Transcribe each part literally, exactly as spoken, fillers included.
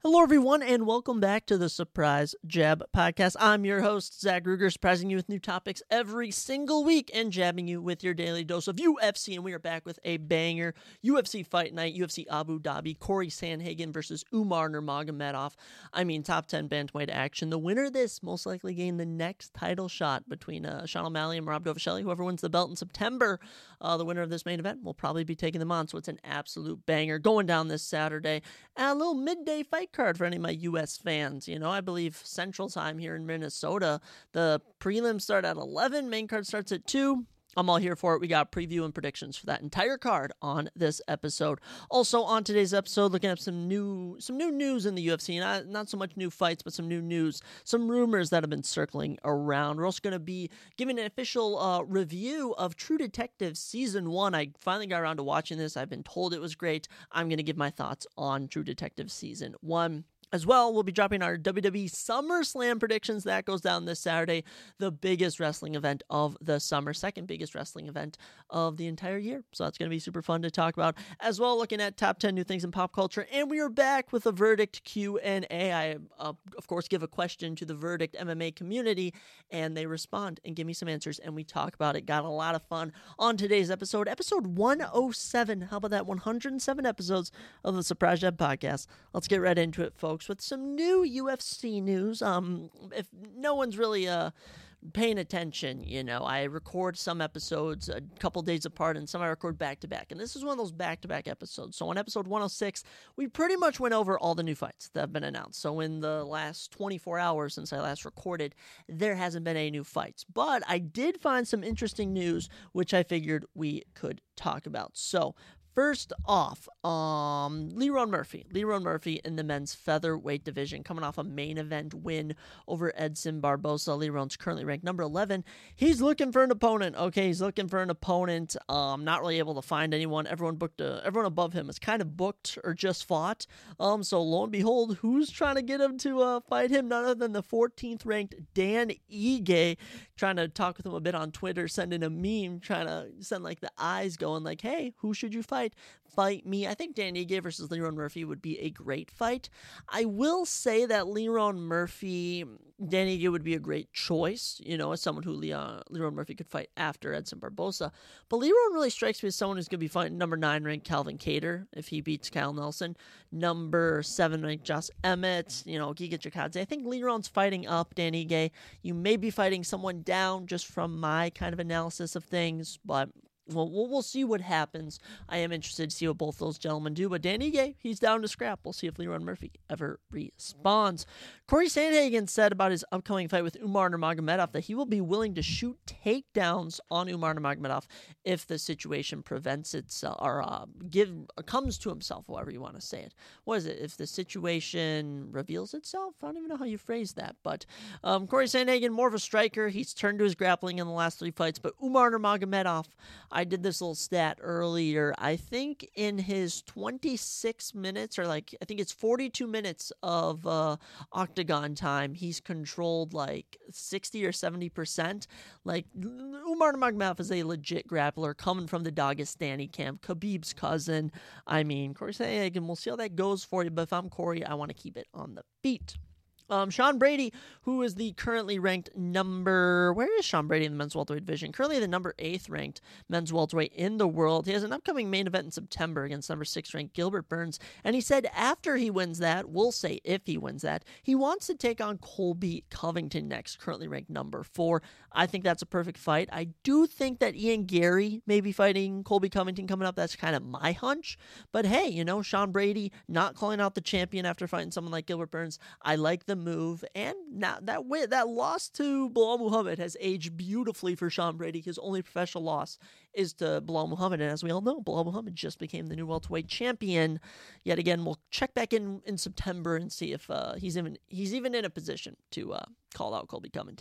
Hello, everyone, and welcome back to the Surprise Jab Podcast. I'm your host, Zach Ruger, surprising you with new topics every single week and jabbing you with your daily dose of U F C. And we are back with a banger U F C Fight Night, U F C Abu Dhabi, Corey Sandhagen versus Umar Nurmagomedov. I mean, top ten bantamweight action. The winner of this most likely gain the next title shot between uh, Sean O'Malley and Rob Dovasheli. Whoever wins the belt in September, uh, the winner of this main event will probably be taking them on. So it's an absolute banger going down this Saturday. And a little midday fight card for any of my U S fans. You know, I believe Central Time here in Minnesota, the prelims start at eleven, main card starts at two. I'm all here for it. We got preview and predictions for that entire card on this episode. Also on today's episode, looking at some new some new news in the U F C. Not, not so much new fights, but some new news, some rumors that have been circling around. We're also going to be giving an official uh, review of True Detective Season one. I finally got around to watching this. I've been told it was great. I'm going to give my thoughts on True Detective Season one. As well, we'll be dropping our W W E SummerSlam predictions. That goes down this Saturday, the biggest wrestling event of the summer, second biggest wrestling event of the entire year. So that's going to be super fun to talk about. As well, looking at top ten new things in pop culture. And we are back with a Verdict Q and A. I, uh, of course, give a question to the Verdict M M A community, and they respond and give me some answers, and we talk about it. Got a lot of fun on today's episode, episode one oh seven. How about that? one hundred seven episodes of the Surprise Jab Podcast. Let's get right into it, folks, with some new U F C news. Um, if no one's really uh paying attention, you know, I record some episodes a couple days apart, and some I record back to back. And this is one of those back to back episodes. So on episode one oh six, we pretty much went over all the new fights that have been announced. So in the last twenty-four hours since I last recorded, there hasn't been any new fights. But I did find some interesting news, which I figured we could talk about. So first off, um, Lerone Murphy. Lerone Murphy in the men's featherweight division, coming off a main event win over Edson Barboza. Lerone's currently ranked number eleven. He's looking for an opponent. Okay, he's looking for an opponent. Um, not really able to find anyone. Everyone booked. A, everyone above him is kind of booked or just fought. Um, so lo and behold, who's trying to get him to uh, fight him? None other than the fourteenth ranked Dan Ige. Trying to talk with him a bit on Twitter, sending a meme, trying to send like the eyes going like, hey, who should you fight? Fight me. I think Dan Ige versus Lerone Murphy would be a great fight. I will say that Lerone Murphy, Dan Ige would be a great choice, you know, as someone who Leon, Lerone Murphy could fight after Edson Barboza. But Lerone really strikes me as someone who's going to be fighting number nine ranked Calvin Kattar if he beats Kyle Nelson. Number seven ranked Josh Emmett, you know, Giga Chikadze. I think Lerone's fighting up Dan Ige. You may be fighting someone down just from my kind of analysis of things, but Well, we'll we'll see what happens. I am interested to see what both those gentlemen do. But Dan Ige, he's down to scrap. We'll see if Lerone Murphy ever responds. Corey Sandhagen said about his upcoming fight with Umar Nurmagomedov that he will be willing to shoot takedowns on Umar Nurmagomedov if the situation prevents itself or uh, give comes to himself, however you want to say it. What is it? If the situation reveals itself? I don't even know how you phrase that. But um, Corey Sandhagen, more of a striker. He's turned to his grappling in the last three fights. But Umar Nurmagomedov, I did this little stat earlier. I think in his twenty-six minutes, or like, I think it's forty-two minutes of uh, octagon time, he's controlled like sixty or seventy percent. Like, Umar Nurmagomedov is a legit grappler coming from the Dagestani camp, Khabib's cousin. I mean, Corey Sandhagen, we'll see how that goes for you, but if I'm Corey, I want to keep it on the feet. Um, Sean Brady, who is the currently ranked number, where is Sean Brady in the men's welterweight division? Currently the number eighth ranked men's welterweight in the world. He has an upcoming main event in September against number six ranked Gilbert Burns. And he said after he wins that, we'll say if he wins that, he wants to take on Colby Covington next, currently ranked number four. I think that's a perfect fight. I do think that Ian Gary may be fighting Colby Covington coming up. That's kind of my hunch. But hey, you know, Sean Brady not calling out the champion after fighting someone like Gilbert Burns. I like the move, and now that win, that loss to Belal Muhammad has aged beautifully for Sean Brady. His only professional loss is to Belal Muhammad, and as we all know, Belal Muhammad just became the new welterweight champion. Yet again, we'll check back in in September and see if uh, he's even he's even in a position to uh, call out Colby Covington.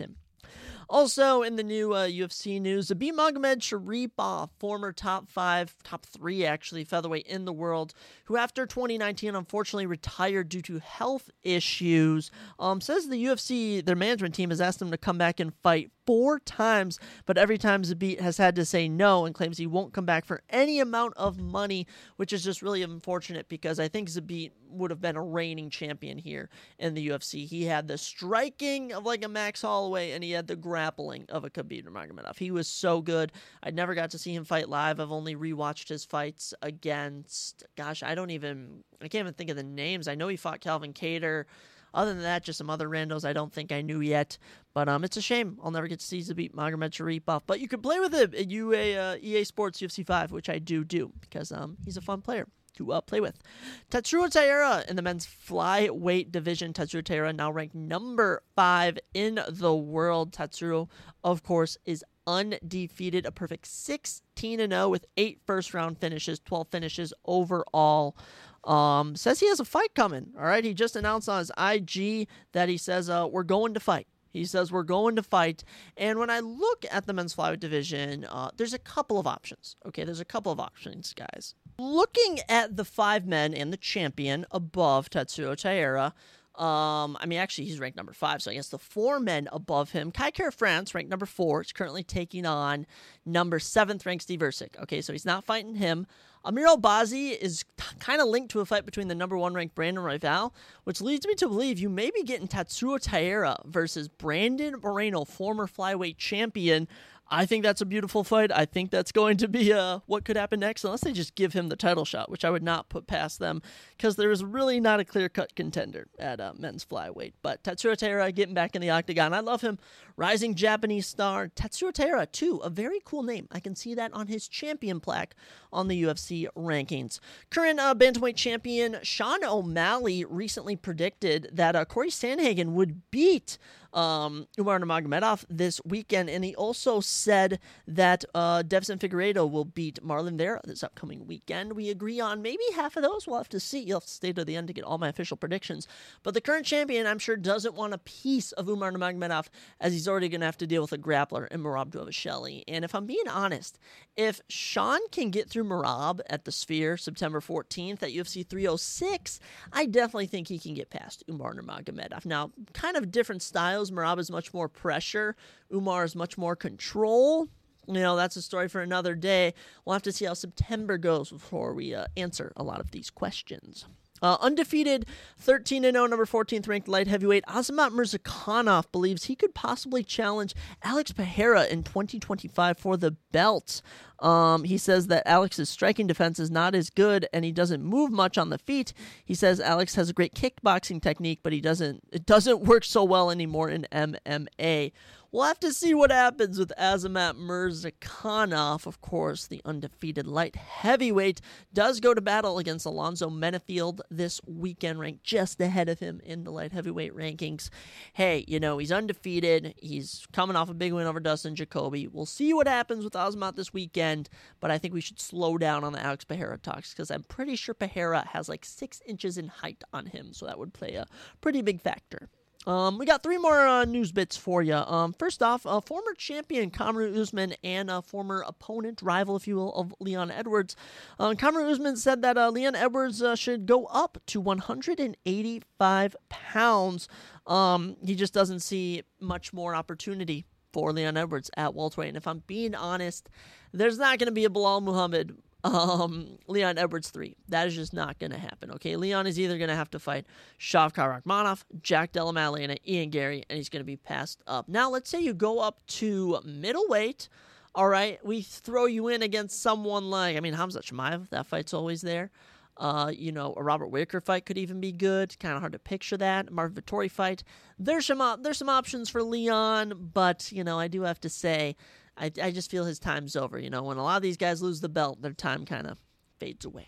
Also, in the new uh, U F C news, Zabit Magomedsharipov, former top five, top three actually, featherweight in the world, who after twenty nineteen unfortunately retired due to health issues, um, says the U F C, their management team, has asked him to come back and fight four times, but every time Zabit has had to say no and claims he won't come back for any amount of money, which is just really unfortunate because I think Zabit would have been a reigning champion here in the U F C. He had the striking of like a Max Holloway, and he had the grappling of a Khabib Nurmagomedov. He was so good. I never got to see him fight live. I've only rewatched his fights against, gosh, I don't even, I can't even think of the names. I know he fought Calvin Kattar. Other than that, just some other randos I don't think I knew yet. But um, it's a shame I'll never get to see Zabit Magomedsharipov. But you can play with him at U A, uh, E A Sports U F C five, which I do do because um, he's a fun player to uh, play with. Tatsuro Taira in the men's flyweight division. Tatsuro Taira now ranked number five in the world. Tatsuro, of course, is undefeated, a perfect sixteen and oh with eight first-round finishes, twelve finishes overall. Um, says he has a fight coming. All right, he just announced on his I G that he says uh, we're going to fight. He says we're going to fight. And when I look at the men's flyweight division, uh, there's a couple of options. Okay, there's a couple of options, guys. Looking at the five men and the champion above Tatsuro Taira, Um, I mean, actually, he's ranked number five, so I guess the four men above him. Kai Kara-France, ranked number four, is currently taking on number seventh ranked Steve Ercik. Okay, so he's not fighting him. Amir Albazi is t- kind of linked to a fight between the number one ranked Brandon Royval, which leads me to believe you may be getting Tatsuro Taira versus Brandon Moreno, former flyweight champion. I think that's a beautiful fight. I think that's going to be uh, what could happen next, unless they just give him the title shot, which I would not put past them, because there is really not a clear-cut contender at uh, men's flyweight. But Tatsuro Taira getting back in the octagon. I love him. Rising Japanese star. Tatsuro Taira, too, a very cool name. I can see that on his champion plaque on the U F C rankings. Current uh, bantamweight champion Sean O'Malley recently predicted that uh, Corey Sandhagen would beat Um, Umar Nurmagomedov this weekend, and he also said that uh, Deiveson Figueiredo will beat Marlon Vera this upcoming weekend. We agree on maybe half of those. We'll have to see. You'll have to stay to the end to get all my official predictions. But the current champion, I'm sure, doesn't want a piece of Umar Nurmagomedov, as he's already going to have to deal with a grappler in Merab Dvalishvili. And if I'm being honest, if Sean can get through Merab at the Sphere September fourteenth at U F C three oh six, I definitely think he can get past Umar Nurmagomedov. Now, kind of different styles. Merab is much more pressure. Umar is much more control. You know, that's a story for another day. We'll have to see how September goes before we uh, answer a lot of these questions. Uh, undefeated, thirteen and oh, number fourteenth ranked light heavyweight Azamat Murzakanov believes he could possibly challenge Alex Pereira in twenty twenty-five for the belt. Um, he says that Alex's striking defense is not as good, and he doesn't move much on the feet. He says Alex has a great kickboxing technique, but he doesn't. It doesn't work so well anymore in M M A. We'll have to see what happens with Azamat Murzakanov. Of course, the undefeated light heavyweight does go to battle against Alonzo Menefield this weekend, ranked just ahead of him in the light heavyweight rankings. Hey, you know, he's undefeated. He's coming off a big win over Dustin Jacoby. We'll see what happens with Azamat this weekend, but I think we should slow down on the Alex Pereira talks, because I'm pretty sure Pereira has like six inches in height on him, so that would play a pretty big factor. Um, we got three more uh, news bits for you. Um, first off, uh, former champion Kamaru Usman and a former opponent, rival, if you will, of Leon Edwards. Uh, Kamaru Usman said that uh, Leon Edwards uh, should go up to one hundred eighty-five pounds. Um, he just doesn't see much more opportunity for Leon Edwards at welterweight. And if I'm being honest, there's not going to be a Bilal Muhammad Um, Leon Edwards three. That is just not going to happen, okay? Leon is either going to have to fight Shavkat Rakhmonov, Jack Della Maddalena, Ian Gary, and he's going to be passed up. Now, let's say you go up to middleweight, all right? We throw you in against someone like, I mean, Khamzat Chimaev, that fight's always there. Uh, you know, a Robert Whittaker fight could even be good. Kind of hard to picture that. Marvin Vettori fight. There's some, op- there's some options for Leon, but, you know, I do have to say, I, I just feel his time's over. You know, when a lot of these guys lose the belt, their time kind of fades away.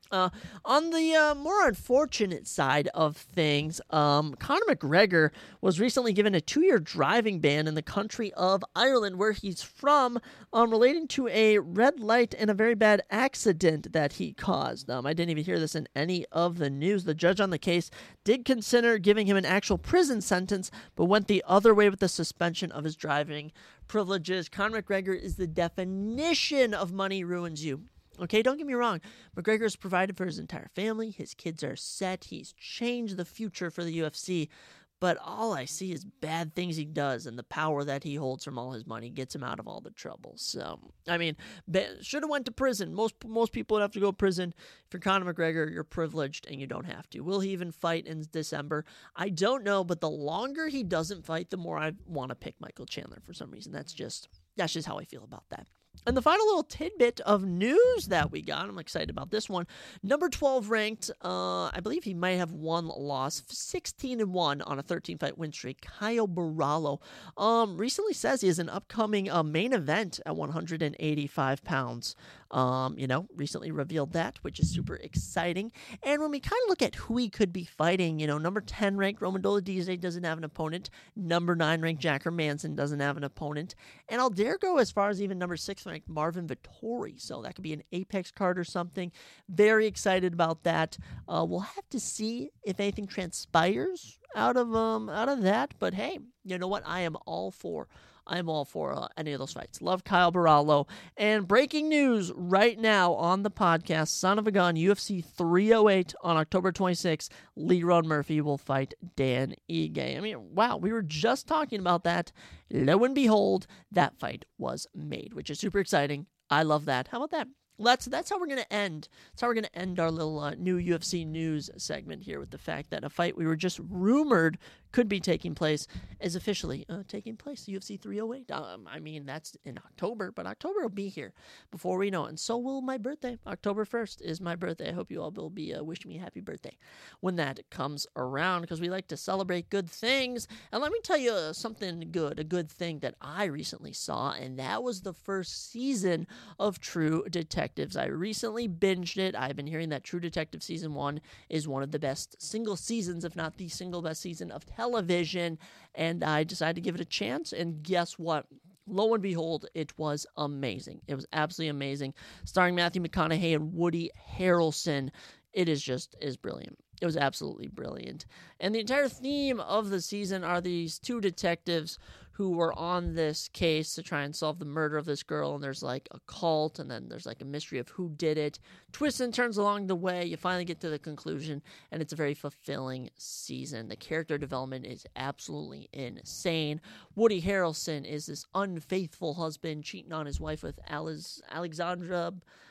Uh, on the uh, more unfortunate side of things, um, Conor McGregor was recently given a two-year driving ban in the country of Ireland, where he's from, um, relating to a red light and a very bad accident that he caused. Um, I didn't even hear this in any of the news. The judge on the case did consider giving him an actual prison sentence, but went the other way with the suspension of his driving privileges. Conor McGregor is the definition of money ruins you. Okay, don't get me wrong. McGregor has provided for his entire family. His kids are set. He's changed the future for the U F C. But all I see is bad things he does, and the power that he holds from all his money gets him out of all the trouble. So, I mean, should have went to prison. Most most people would have to go to prison. If you're Conor McGregor, you're privileged, and you don't have to. Will he even fight in December? I don't know, but the longer he doesn't fight, the more I want to pick Michael Chandler for some reason. That's just that's just how I feel about that. And the final little tidbit of news that we got, I'm excited about this one. Number twelve ranked, uh, I believe he might have one loss, sixteen and one on a thirteen fight win streak. Caio Borralho um, recently says he has an upcoming uh, main event at one hundred eighty-five pounds. Um, you know, recently revealed that, which is super exciting. And when we kind of look at who he could be fighting, you know, number ten ranked Roman Dolidze doesn't have an opponent. Number nine ranked Jack Hermanson doesn't have an opponent. And I'll dare go as far as even number six ranked Marvin Vettori. So that could be an Apex card or something. Very excited about that. Uh, we'll have to see if anything transpires out of um out of that. But hey, you know what? I am all for I'm all for uh, any of those fights. Love Caio Borralho. And breaking news right now on the podcast, Son of a Gun, U F C three oh eight on October twenty-sixth, Lerone Murphy will fight Dan Ige. I mean, wow, we were just talking about that. Lo and behold, that fight was made, which is super exciting. I love that. How about that? That's that's how we're gonna end. That's how we're gonna end our little uh, new U F C news segment here with the fact that a fight we were just rumored could be taking place is officially uh, taking place. U F C three oh eight. Um, I mean, that's in October, but October will be here before we know it, and so will my birthday. October first is my birthday. I hope you all will be uh, wishing me a happy birthday when that comes around, because we like to celebrate good things. And let me tell you uh, something good, a good thing that I recently saw, and that was the first season of True Detectives. I recently binged it. I've been hearing that True Detective Season one is one of the best single seasons, if not the single best season of television, and I decided to give it a chance, and guess what? Lo and behold, it was amazing. It was absolutely amazing. Starring Matthew McConaughey and Woody Harrelson. It is just is brilliant. It was absolutely brilliant. And the entire theme of the season are these two detectives who were on this case to try and solve the murder of this girl, and there's like a cult, and then there's like a mystery of who did it. Twists and turns along the way, you finally get to the conclusion, and it's a very fulfilling season. The character development is absolutely insane. Woody Harrelson is this unfaithful husband cheating on his wife with Alex- Alexandra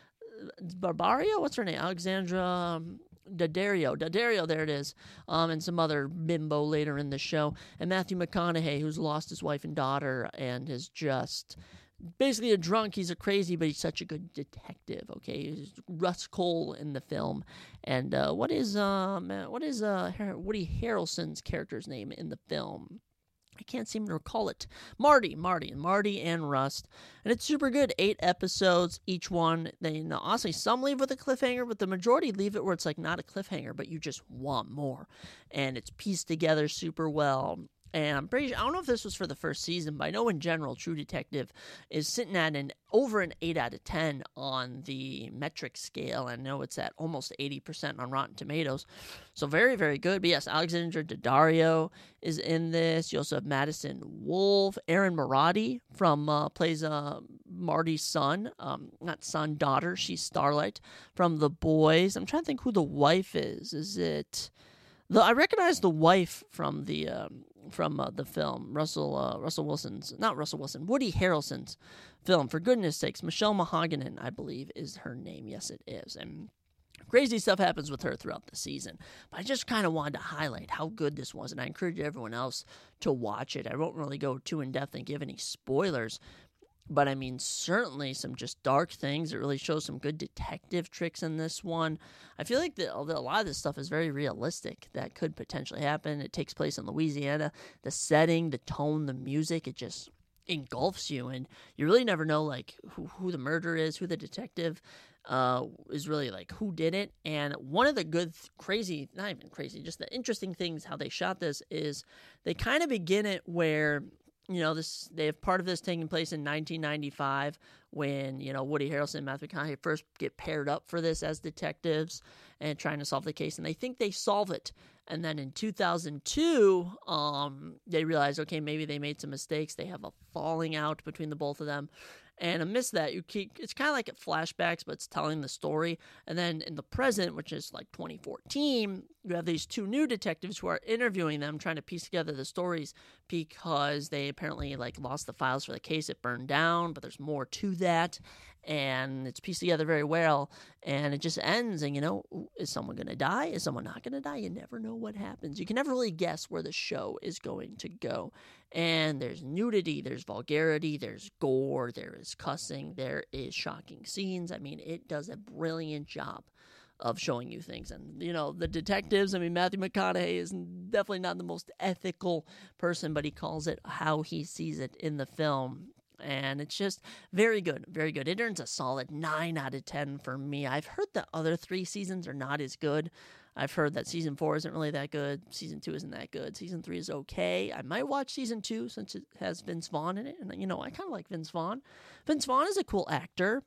Barbario? What's her name? Alexandra... Um, Daddario, Daddario, there it is, um, and some other bimbo later in the show, and Matthew McConaughey, who's lost his wife and daughter, and is just basically a drunk. He's a crazy, but he's such a good detective. Okay, he's Russ Cole in the film, and uh, what is um, what is uh, Woody Harrelson's character's name in the film? I can't seem to recall it. Marty, Marty, Marty and Rust. And it's super good. Eight episodes, each one. They, you know, honestly, some leave with a cliffhanger, but the majority leave it where it's like not a cliffhanger, but you just want more. And it's pieced together super well. And I'm pretty sure, I don't know if this was for the first season, but I know in general, True Detective is sitting at an over an eight out of ten on the metric scale. I know it's at almost eighty percent on Rotten Tomatoes. So very, very good. But yes, Alexandra Daddario is in this. You also have Madison Wolfe. Erin Marati from uh, plays uh, Marty's son. Um, not son, daughter. She's Starlight from The Boys. I'm trying to think who the wife is. Is it... The, I recognize the wife from the um, from uh, the film Russell uh, Russell Wilson's not Russell Wilson Woody Harrelson's film. For goodness sakes, Michelle Mahogany, I believe, is her name. Yes, it is, and crazy stuff happens with her throughout the season. But I just kind of wanted to highlight how good this was, and I encourage everyone else to watch it. I won't really go too in depth and give any spoilers. But, I mean, certainly some just dark things. It really shows some good detective tricks in this one. I feel like the, a lot of this stuff is very realistic. That could potentially happen. It takes place in Louisiana. The setting, the tone, the music, it just engulfs you. And you really never know, like, who, who the murderer is, who the detective uh, is really like who did it. And one of the good, crazy, not even crazy, just the interesting things how they shot this is they kind of begin it where, you know, this they have part of this taking place in nineteen ninety-five when, you know, Woody Harrelson and Matthew McConaughey first get paired up for this as detectives and trying to solve the case, and they think they solve it. And then in two thousand two, um, they realize, okay, maybe they made some mistakes. They have a falling out between the both of them. And amidst that, you keep it's kind of like flashbacks, but it's telling the story. And then in the present, which is like twenty fourteen, you have these two new detectives who are interviewing them, trying to piece together the stories because they apparently like lost the files for the case. It burned down, but there's more to that. And it's pieced together very well, and it just ends, and, you know, is someone going to die? Is someone not going to die? You never know what happens. You can never really guess where the show is going to go. And there's nudity, there's vulgarity, there's gore, there is cussing, there is shocking scenes. I mean, it does a brilliant job of showing you things. And, you know, the detectives, I mean, Matthew McConaughey is definitely not the most ethical person, but he calls it how he sees it in the film. And it's just very good, very good. It earns a solid nine out of ten for me. I've heard the other three seasons are not as good. I've heard that season four isn't really that good. Season two isn't that good. Season three is okay. I might watch season two since it has Vince Vaughn in it. And, you know, I kind of like Vince Vaughn. Vince Vaughn is a cool actor.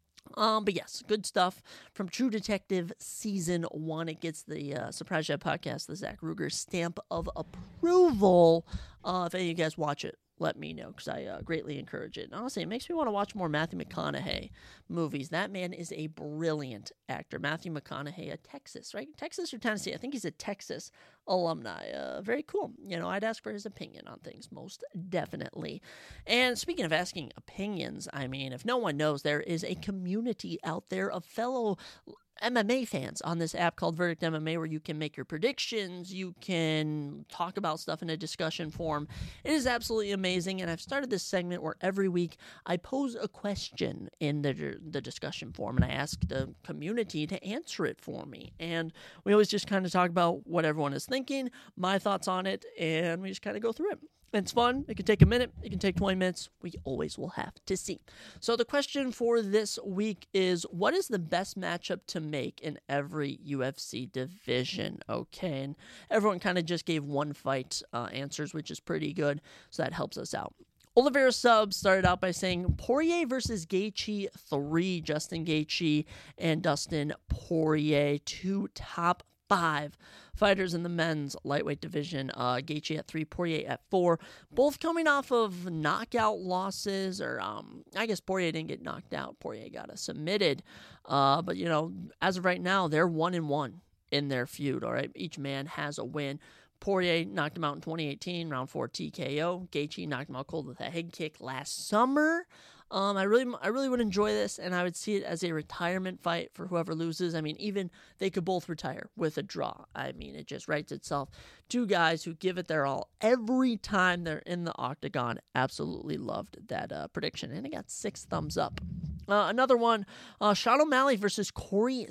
Um, but yes, good stuff from True Detective Season one. It gets the uh, Surprise Jab Podcast, the Zach Ruger stamp of approval. Uh, if any of you guys watch it, let me know, because I uh, greatly encourage it. And honestly, it makes me want to watch more Matthew McConaughey movies. That man is a brilliant actor. Matthew McConaughey, a Texas, right? Texas or Tennessee? I think he's a Texas alumni. Uh, very cool. You know, I'd ask for his opinion on things, most definitely. And speaking of asking opinions, I mean, if no one knows, there is a community out there of fellow M M A fans on this app called Verdict M M A, where you can make your predictions, you can talk about stuff in a discussion form. It is absolutely amazing, and I've started this segment where every week I pose a question in the the discussion form, and I ask the community to answer it for me. And we always just kind of talk about what everyone is thinking, my thoughts on it, and we just kind of go through it. It's fun. It can take a minute. It can take twenty minutes. We always will have to see. So the question for this week is, what is the best matchup to make in every U F C division? Okay, and everyone kind of just gave one fight uh, answers, which is pretty good, so that helps us out. Oliveira Sub started out by saying Poirier versus Gaethje three. Justin Gaethje and Dustin Poirier, two top five fighters in the men's lightweight division. Uh, Gaethje at three, Poirier at four. Both coming off of knockout losses, or um, I guess Poirier didn't get knocked out. Poirier got a submitted. Uh, but, you know, as of right now, they're one and one in their feud, all right? Each man has a win. Poirier knocked him out in twenty eighteen, round four T K O. Gaethje knocked him out cold with a head kick last summer. Um, I really, I really would enjoy this, and I would see it as a retirement fight for whoever loses. I mean, even they could both retire with a draw. I mean, it just writes itself. Two guys who give it their all every time they're in the octagon. Absolutely loved that uh, prediction, and it got six thumbs up. Uh, another one, uh, Sean O'Malley versus Corey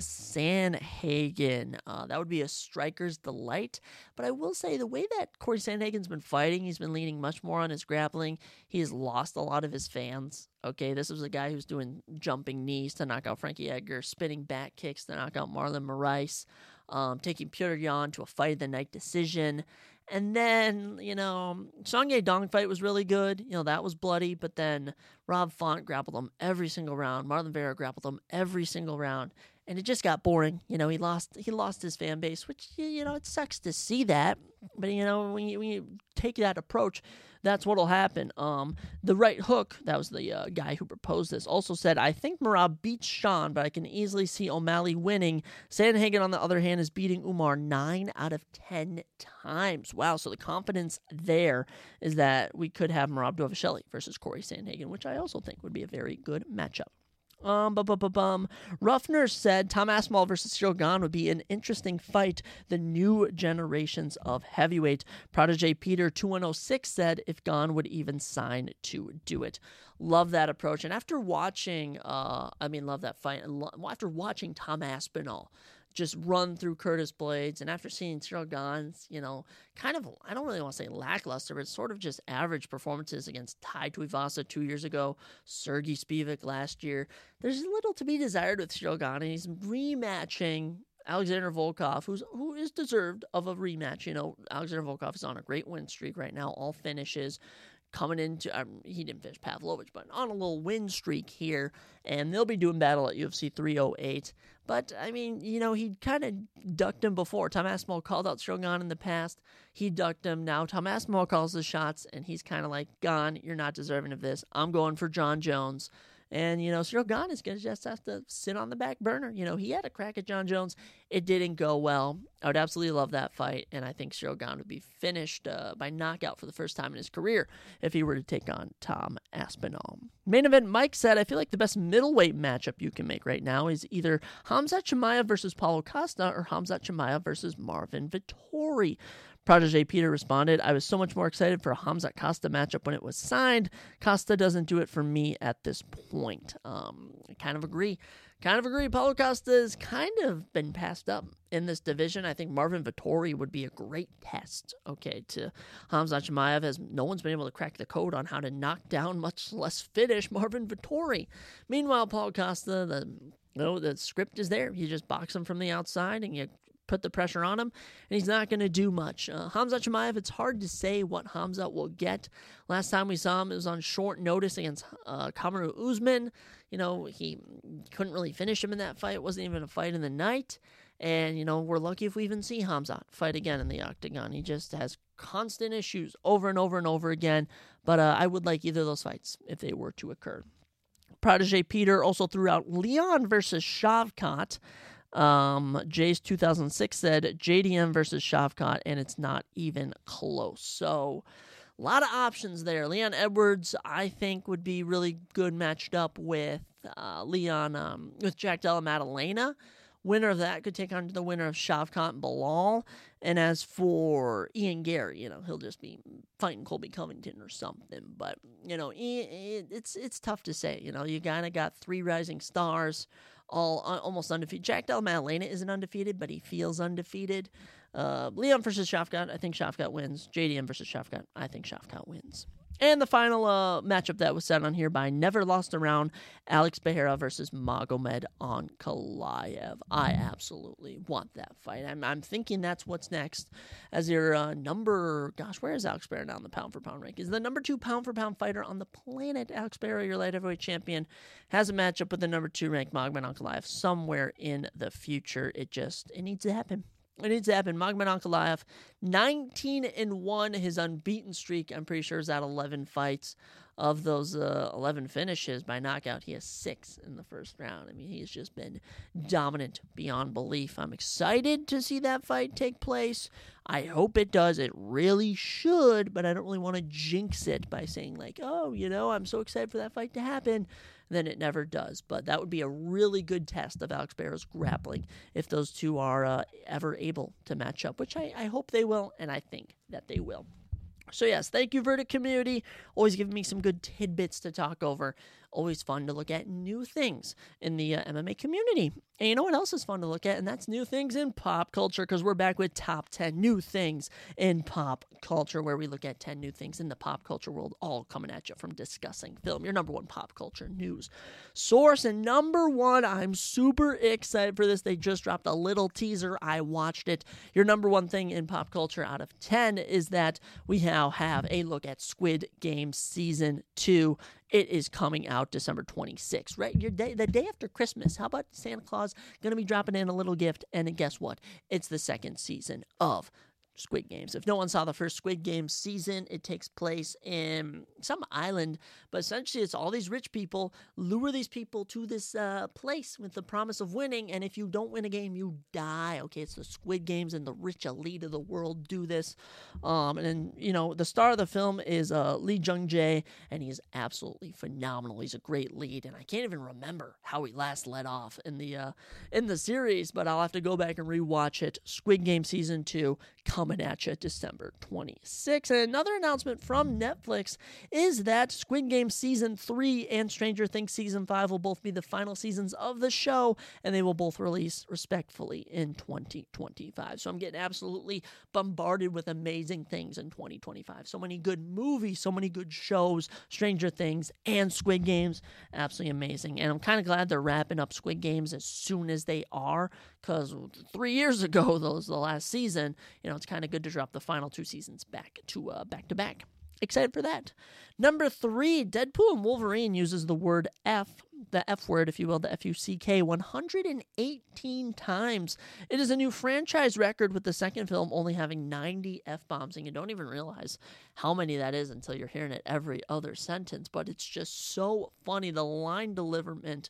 Sandhagen. Uh, that would be a striker's delight. But I will say, the way that Corey Sandhagen's been fighting, he's been leaning much more on his grappling. He has lost a lot of his fans. Okay, this was a guy who's doing jumping knees to knock out Frankie Edgar, spinning back kicks to knock out Marlon Moraes, um, taking Petr Yan to a fight of the night decision. And then, you know, Song Yadong fight was really good. You know, that was bloody. But then Rob Font grappled him every single round. Marlon Vera grappled him every single round. And it just got boring. You know, he lost he lost his fan base, which, you know, it sucks to see that. But, you know, when you, when you take that approach, that's what'll happen. Um, the right hook, that was the uh, guy who proposed this, also said, I think Merab beats Sean, but I can easily see O'Malley winning. Sandhagen, on the other hand, is beating Umar nine out of ten times. Wow, so the confidence there is that we could have Merab Dvalishvili versus Corey Sandhagen, which I also think would be a very good matchup. Um, bum, bum, bum, bum. Ruffner said Tom Aspinall versus Cyril Gane would be an interesting fight. The new generations of heavyweight. Protege Peter two one oh six said if Gane would even sign to do it. Love that approach. And after watching, uh, I mean, love that fight. And lo- after watching Tom Aspinall just run through Curtis Blades. And after seeing Ciryl Gane's, you know, kind of, I don't really want to say lackluster, but sort of just average performances against Tai Tuivasa two years ago, Sergey Spivak last year, there's little to be desired with Ciryl Gane. And he's rematching Alexander Volkov, who's who is deserved of a rematch. You know, Alexander Volkov is on a great win streak right now, all finishes. Coming into, um, he didn't finish Pavlovich, but on a little win streak here, and they'll be doing battle at U F C three oh eight. But, I mean, you know, he kind of ducked him before. Tom Aspinall called out Ciryl Gane in the past. He ducked him. Now Tom Aspinall calls the shots, and he's kind of like, Gane, you're not deserving of this. I'm going for John Jones. And, you know, Ciryl Gane is going to just have to sit on the back burner. You know, he had a crack at John Jones. It didn't go well. I would absolutely love that fight, and I think Ciryl Gane would be finished uh, by knockout for the first time in his career if he were to take on Tom Aspinall. Main event, Mike said, I feel like the best middleweight matchup you can make right now is either Khamzat Chimaev versus Paulo Costa or Khamzat Chimaev versus Marvin Vettori. Protege Peter responded, I was so much more excited for a Khamzat Costa matchup when it was signed. Costa doesn't do it for me at this point. Um, I kind of agree. Kind of agree. Paulo Costa has kind of been passed up in this division. I think Marvin Vettori would be a great test, okay, to Khamzat Chimaev, as no one's been able to crack the code on how to knock down, much less finish, Marvin Vettori. Meanwhile, Paulo Costa, the, you know, the script is there. You just box him from the outside and you put the pressure on him, and he's not going to do much. Uh, Khamzat Chimaev, it's hard to say what Khamzat will get. Last time we saw him, it was on short notice against uh, Kamaru Usman. You know, he couldn't really finish him in that fight. It wasn't even a fight in the night. And, you know, we're lucky if we even see Khamzat fight again in the octagon. He just has constant issues over and over and over again. But uh, I would like either of those fights if they were to occur. Protege Peter also threw out Leon versus Shavkat. Um, Jay's two thousand six said J D M versus Shavkat, and it's not even close. So, a lot of options there. Leon Edwards, I think, would be really good matched up with uh, Leon, um, with Jack Della Maddalena. Winner of that could take on the winner of Shavkat and Bilal. And as for Ian Gary, you know, he'll just be fighting Colby Covington or something. But, you know, it's it's tough to say. You know, you kind of got three rising stars, all uh, almost undefeated. Jack Della Maddalena isn't undefeated, but he feels undefeated. Uh, Leon versus Shavkat, I think Shavkat wins. J D M versus Shavkat, I think Shavkat wins. And the final uh, matchup that was set on here by Never Lost a Round, Alex Pereira versus Magomed Ankalaev. I absolutely want that fight. I'm, I'm thinking that's what's next. As your uh, number, gosh, where is Alex Pereira now in the pound-for-pound rank? Is the number two pound-for-pound fighter on the planet. Alex Pereira, your light heavyweight champion, has a matchup with the number two ranked Magomed Ankalaev somewhere in the future. It just, it needs to happen. It needs to happen. Magomed Ankalaev, nineteen and one, his unbeaten streak, I'm pretty sure, is at eleven fights. Of those uh, eleven finishes by knockout, he has six in the first round. I mean, he's just been dominant beyond belief. I'm excited to see that fight take place. I hope it does. It really should, but I don't really want to jinx it by saying, like, oh, you know, I'm so excited for that fight to happen. Then it never does. But that would be a really good test of Alex Pereira's grappling if those two are uh, ever able to match up, which I, I hope they will, and I think that they will. So yes, thank you, Verdict community. Always giving me some good tidbits to talk over. Always fun to look at new things in the uh, M M A community. And you know what else is fun to look at? And that's new things in pop culture, because we're back with top ten new things in pop culture, where we look at ten new things in the pop culture world, all coming at you from Discussing Film, your number one pop culture news source. And number one, I'm super excited for this. They just dropped a little teaser. I watched it. Your number one thing in pop culture out of ten is that we now have a look at Squid Game Season two. It is coming out December twenty-sixth, right? Your day, the day after Christmas. How about Santa Claus going to be dropping in a little gift? And guess what? It's the second season of Squid Games. If no one saw the first Squid Games season, it takes place in some island, but essentially it's all these rich people lure these people to this uh, place with the promise of winning, and if you don't win a game, you die. Okay, it's the Squid Games, and the rich elite of the world do this. Um, and then, you know, the star of the film is uh, Lee Jung-jae, and he's absolutely phenomenal. He's a great lead, and I can't even remember how he last led off in the uh, in the series, but I'll have to go back and rewatch it. Squid Game Season two coming at you December twenty-sixth. And another announcement from Netflix is that Squid Game Season three and Stranger Things Season five will both be the final seasons of the show, and they will both release respectfully in twenty twenty-five. So I'm getting absolutely bombarded with amazing things in twenty twenty-five. So many good movies, so many good shows, Stranger Things and Squid Games. Absolutely amazing. And I'm kind of glad they're wrapping up Squid Games as soon as they are, because three years ago, that was the last season. You know, it's kind of good to drop the final two seasons back to uh, back to back. Excited for that. Number three, Deadpool and Wolverine uses the word F, the F word, if you will, the F U C K, one hundred eighteen times. It is a new franchise record, with the second film only having ninety F-bombs, and you don't even realize how many that is until you're hearing it every other sentence, but it's just so funny. The line deliverment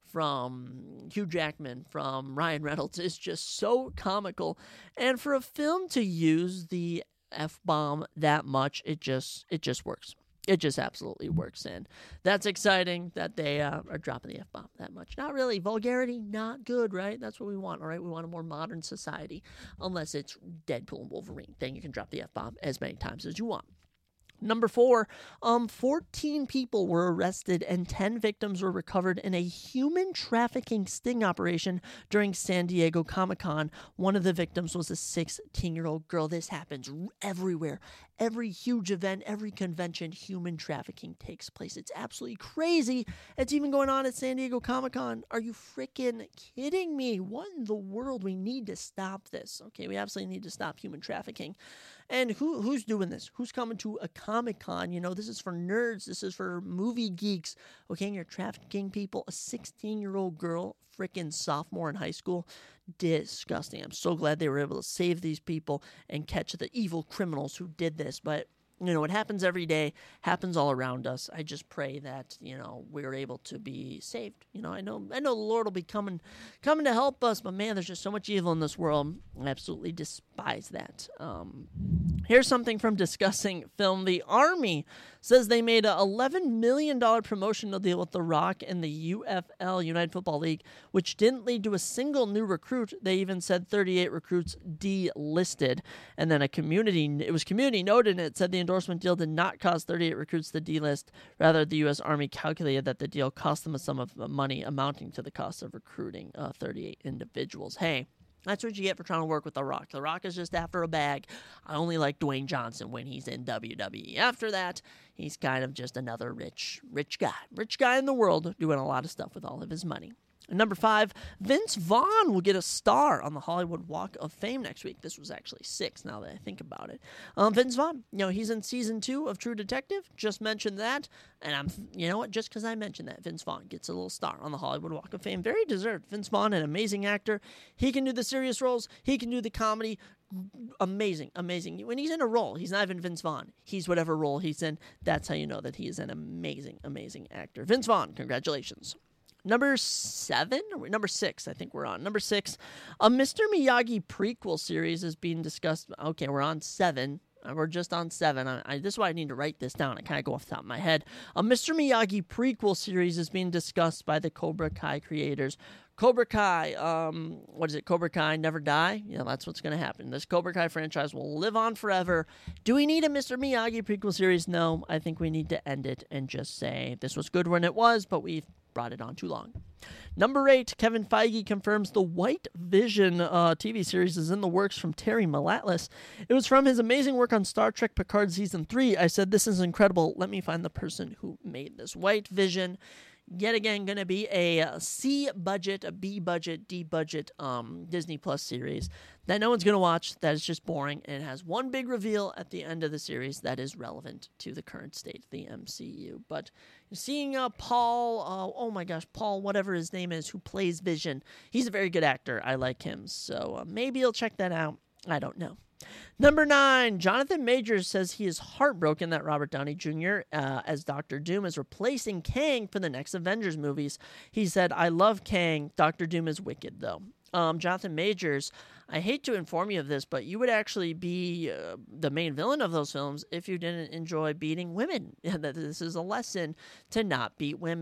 from Hugh Jackman, from Ryan Reynolds, is just so comical, and for a film to use the F-bomb that much, it just it just works. It just absolutely works, and that's exciting that they uh, are dropping the F-bomb that much. Not really. Vulgarity, not good, right? That's what we want, all right? We want a more modern society, unless it's Deadpool and Wolverine. Then you can drop the F-bomb as many times as you want. Number four, um, fourteen people were arrested and ten victims were recovered in a human trafficking sting operation during San Diego Comic-Con. One of the victims was a sixteen-year-old girl. This happens everywhere. Every huge event, every convention, human trafficking takes place. It's absolutely crazy. It's even going on at San Diego Comic-Con. Are you freaking kidding me? What in the world? We need to stop this. Okay, we absolutely need to stop human trafficking. And who who's doing this? Who's coming to a Comic-Con? You know, this is for nerds. This is for movie geeks. Okay, and you're trafficking people. A sixteen-year-old girl, freaking sophomore in high school. Disgusting. I'm so glad they were able to save these people and catch the evil criminals who did this. But, you know, it happens every day, happens all around us. I just pray that, you know, we're able to be saved. You know, I know I know the Lord will be coming coming to help us, but man, there's just so much evil in this world. I absolutely despise that. Um, here's something from discussing film. The Army says they made a eleven million dollars promotional deal with The Rock and the U F L, United Football League, which didn't lead to a single new recruit. They even said thirty-eight recruits delisted. And then a community, it was community noted, and it said the endorsement deal did not cause thirty-eight recruits to delist. Rather, the U S Army calculated that the deal cost them a sum of money amounting to the cost of recruiting uh, thirty-eight individuals. Hey, that's what you get for trying to work with The Rock. The Rock is just after a bag. I only like Dwayne Johnson when he's in W W E. After that, he's kind of just another rich, rich guy. Rich guy in the world doing a lot of stuff with all of his money. And number five, Vince Vaughn will get a star on the Hollywood Walk of Fame next week. This was actually six, now that I think about it. Um, Vince Vaughn, you know, he's in season two of True Detective. Just mentioned that. And I'm, you know what, just because I mentioned that, Vince Vaughn gets a little star on the Hollywood Walk of Fame. Very deserved. Vince Vaughn, an amazing actor. He can do the serious roles. He can do the comedy. Amazing, amazing. When he's in a role, he's not even Vince Vaughn. He's whatever role he's in. That's how you know that he is an amazing, amazing actor. Vince Vaughn, congratulations. Number seven? Number six, I think we're on. Number six, a Mister Miyagi prequel series is being discussed. Okay, we're on seven. We're just on seven. I, I, this is why I need to write this down. I kind of go off the top of my head. A Mister Miyagi prequel series is being discussed by the Cobra Kai creators. Cobra Kai, um, what is it? Cobra Kai Never Die? Yeah, that's what's going to happen. This Cobra Kai franchise will live on forever. Do we need a Mister Miyagi prequel series? No. I think we need to end it and just say this was good when it was, but we've brought it on too long. Number eight, Kevin Feige confirms the White Vision uh, T V series is in the works from Terry Matalas. It was from his amazing work on Star Trek Picard Season three. I said, this is incredible. Let me find the person who made this. White Vision, yet again, going to be a C budget, a B budget, D budget um, Disney Plus series that no one's going to watch, that is just boring, and it has one big reveal at the end of the series that is relevant to the current state of the M C U. But seeing uh, Paul, uh, oh my gosh, Paul, whatever his name is, who plays Vision, he's a very good actor. I like him, so uh, maybe you'll check that out. I don't know. Number nine, Jonathan Majors says he is heartbroken that Robert Downey Junior Uh, as Doctor Doom is replacing Kang for the next Avengers movies. He said, I love Kang. Doctor Doom is wicked, though. Um, Jonathan Majors, I hate to inform you of this, but you would actually be uh, the main villain of those films if you didn't enjoy beating women. This is a lesson to not beat women.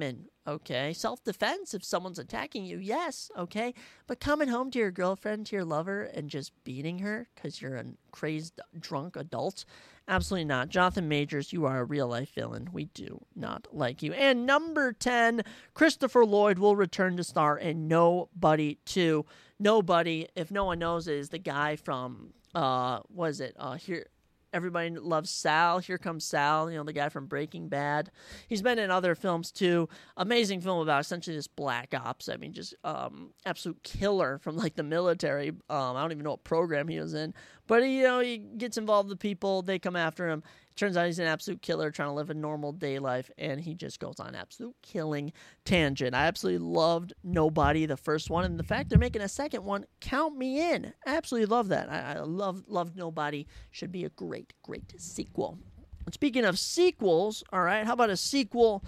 okay? Self-defense if someone's attacking you, yes, okay? But coming home to your girlfriend, to your lover, and just beating her because you're a crazed, drunk adult, absolutely not. Jonathan Majors, you are a real-life villain. We do not like you. And number ten, Christopher Lloyd will return to star in Nobody two. Nobody, if no one knows, is the guy from, uh, what is it, uh, here... Everybody loves Sal. Here Comes Sal, you know, the guy from Breaking Bad. He's been in other films, too. Amazing film about essentially this black ops. I mean, just um, absolute killer from, like, the military. Um, I don't even know what program he was in. But, you know, he gets involved with people. They come after him. Turns out he's an absolute killer trying to live a normal day life, and he just goes on an absolute killing tangent. I absolutely loved Nobody, the first one, and the fact they're making a second one, count me in. I absolutely love that. I, I love love Nobody. Should be a great, great sequel. And speaking of sequels, all right, how about a sequel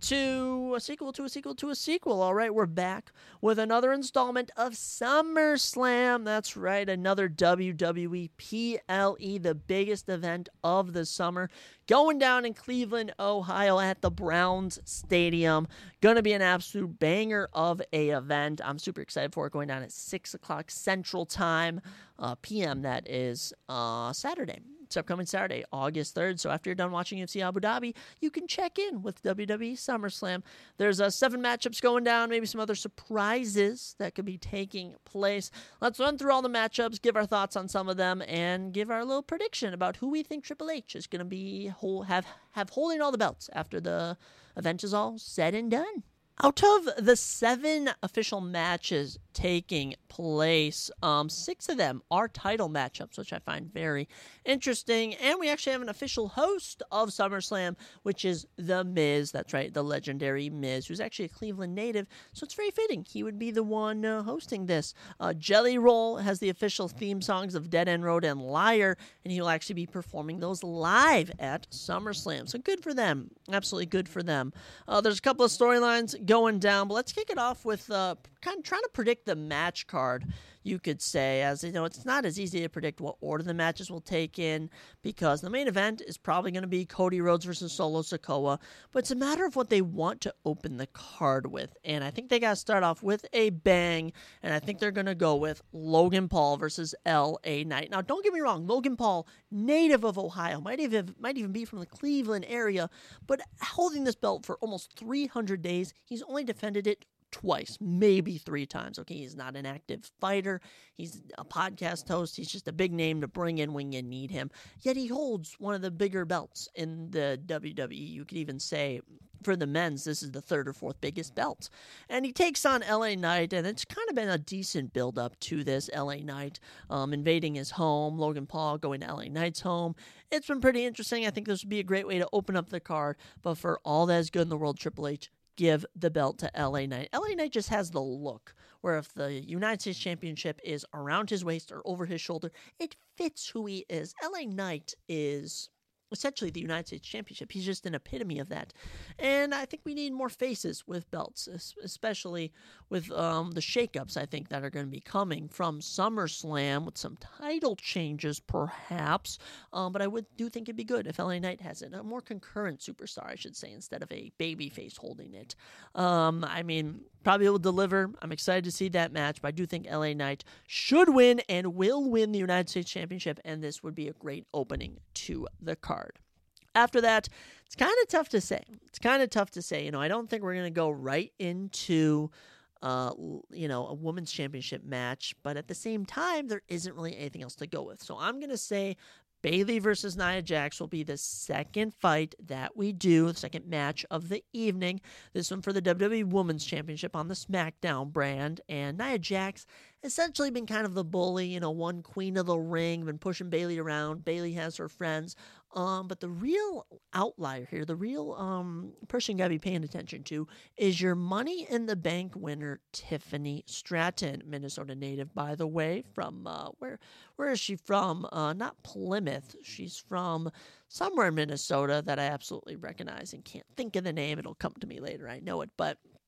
to a sequel to a sequel to a sequel? All right, we're back with another installment of SummerSlam. That's right, another W W E P L E, the biggest event of the summer, going down in Cleveland, Ohio at the Browns Stadium. Gonna be an absolute banger of a event. I'm super excited for it, going down at six o'clock Central Time, uh, P M that is, uh, Saturday. It's upcoming Saturday, August third. So after you're done watching U F C Abu Dhabi, you can check in with W W E SummerSlam. There's uh, seven matchups going down, maybe some other surprises that could be taking place. Let's run through all the matchups, give our thoughts on some of them, and give our little prediction about who we think Triple H is going to be whole, have have holding all the belts after the event is all said and done. Out of the seven official matches taking place, um, six of them are title matchups, which I find very interesting. And we actually have an official host of SummerSlam, which is The Miz. That's right, the legendary Miz, who's actually a Cleveland native. So it's very fitting he would be the one uh, hosting this. Uh, Jelly Roll has the official theme songs of Dead End Road and Liar, and he will actually be performing those live at SummerSlam. So good for them. Absolutely good for them. Uh, there's a couple of storylines going down, but let's kick it off with uh, kind of trying to predict the match card, you could say, as you know, it's not as easy to predict what order the matches will take in, because the main event is probably going to be Cody Rhodes versus Solo Sikoa, but it's a matter of what they want to open the card with, and I think they got to start off with a bang, and I think they're going to go with Logan Paul versus L A Knight. Now, don't get me wrong, Logan Paul, native of Ohio, might even might even be from the Cleveland area, but holding this belt for almost three hundred days, he's only defended it twice, maybe three times. Okay, he's not an active fighter. He's a podcast host. He's just a big name to bring in when you need him. Yet he holds one of the bigger belts in the W W E. You could even say for the men's, this is the third or fourth biggest belt. And he takes on L A Knight, and it's kind of been a decent build-up to this. L A Knight um, invading his home, Logan Paul going to L A Knight's home. It's been pretty interesting. I think this would be a great way to open up the card. But for all that is good in the world, Triple H, give the belt to L A Knight. L A Knight just has the look where if the United States Championship is around his waist or over his shoulder, it fits who he is. L A Knight is essentially the United States Championship. He's just an epitome of that. And I think we need more faces with belts, especially with um, the shakeups, I think, that are going to be coming from SummerSlam with some title changes, perhaps. Um, but I would do think it'd be good if L A Knight has it. A more concurrent superstar, I should say, instead of a babyface holding it. Um, I mean, probably will deliver. I'm excited to see that match, but I do think L A Knight should win and will win the United States Championship, and this would be a great opening to the card. After that, it's kind of tough to say. It's kind of tough to say. You know, I don't think we're going to go right into, uh, you know, a women's championship match, but at the same time, there isn't really anything else to go with. So I'm going to say Bayley versus Nia Jax will be the second fight that we do, the second match of the evening. This one for the W W E Women's Championship on the SmackDown brand. And Nia Jax essentially been kind of the bully, you know, one queen of the ring, been pushing Bayley around. Bayley has her friends. Um, but the real outlier here, the real um person you gotta be paying attention to is your Money in the Bank winner, Tiffany Stratton, Minnesota native, by the way, from, uh, where where is she from? Uh, not Plymouth. She's from somewhere in Minnesota that I absolutely recognize and can't think of the name. It'll come to me later. I know it, but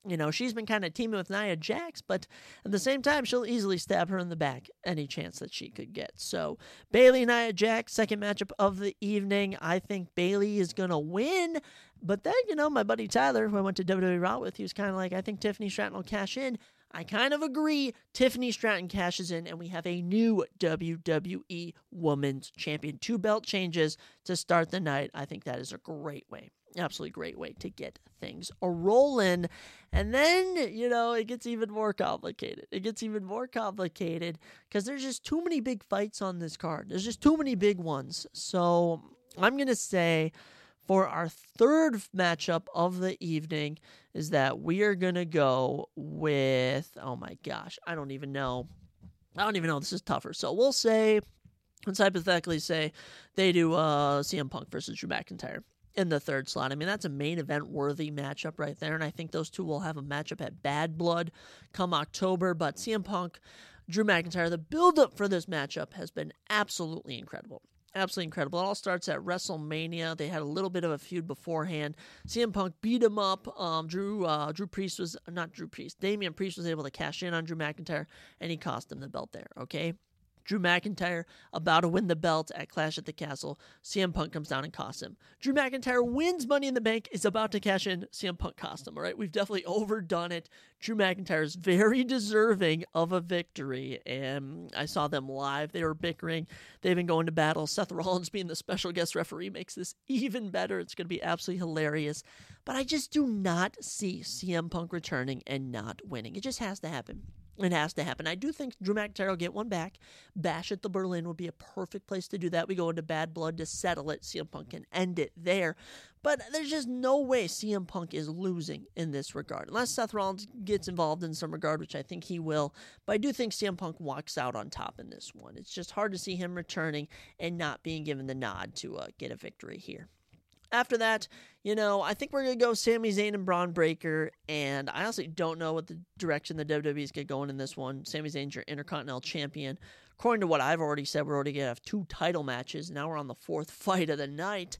You know, she's been kind of teaming with Nia Jax, but at the same time, she'll easily stab her in the back any chance that she could get. So, Bayley, Nia Jax, second matchup of the evening. I think Bayley is going to win. But then, you know, my buddy Tyler, who I went to W W E Raw with, he was kind of like, I think Tiffany Stratton will cash in. I kind of agree. Tiffany Stratton cashes in, and we have a new W W E Women's Champion. Two belt changes to start the night. I think that is a great way. Absolutely great way to get things a-rolling. And then, you know, it gets even more complicated. It gets even more complicated because there's just too many big fights on this card. There's just too many big ones. So I'm going to say for our third matchup of the evening is that we are going to go with, oh my gosh, I don't even know. I don't even know. This is tougher. So we'll say, let's hypothetically say they do uh, C M Punk versus Drew McIntyre in the third slot. I mean, that's a main event worthy matchup right there, and I think those two will have a matchup at Bad Blood come October. But C M Punk, Drew McIntyre, the build-up for this matchup has been absolutely incredible. Absolutely incredible. It all starts at WrestleMania. They had a little bit of a feud beforehand. C M Punk beat him up. Um, Drew uh, Drew Priest was, not Drew Priest, Damian Priest was able to cash in on Drew McIntyre, and he cost him the belt there, okay? Drew McIntyre about to win the belt at Clash at the Castle. C M Punk comes down and costs him. Drew McIntyre wins Money in the Bank, is about to cash in. C M Punk cost him, all right? We've definitely overdone it. Drew McIntyre is very deserving of a victory, and I saw them live. They were bickering. They've been going to battle. Seth Rollins being the special guest referee makes this even better. It's going to be absolutely hilarious. But I just do not see C M Punk returning and not winning. It just has to happen. It has to happen. I do think Drew McIntyre will get one back. Bash at the Berlin would be a perfect place to do that. We go into Bad Blood to settle it. C M Punk can end it there. But there's just no way C M Punk is losing in this regard. Unless Seth Rollins gets involved in some regard, which I think he will. But I do think C M Punk walks out on top in this one. It's just hard to see him returning and not being given the nod to uh, get a victory here. After that, you know, I think we're going to go Sami Zayn and Braun Breaker, and I honestly don't know what the direction the W W E is going to go in this one. Sami Zayn's your Intercontinental Champion. According to what I've already said, we're already going to have two title matches. Now we're on the fourth fight of the night.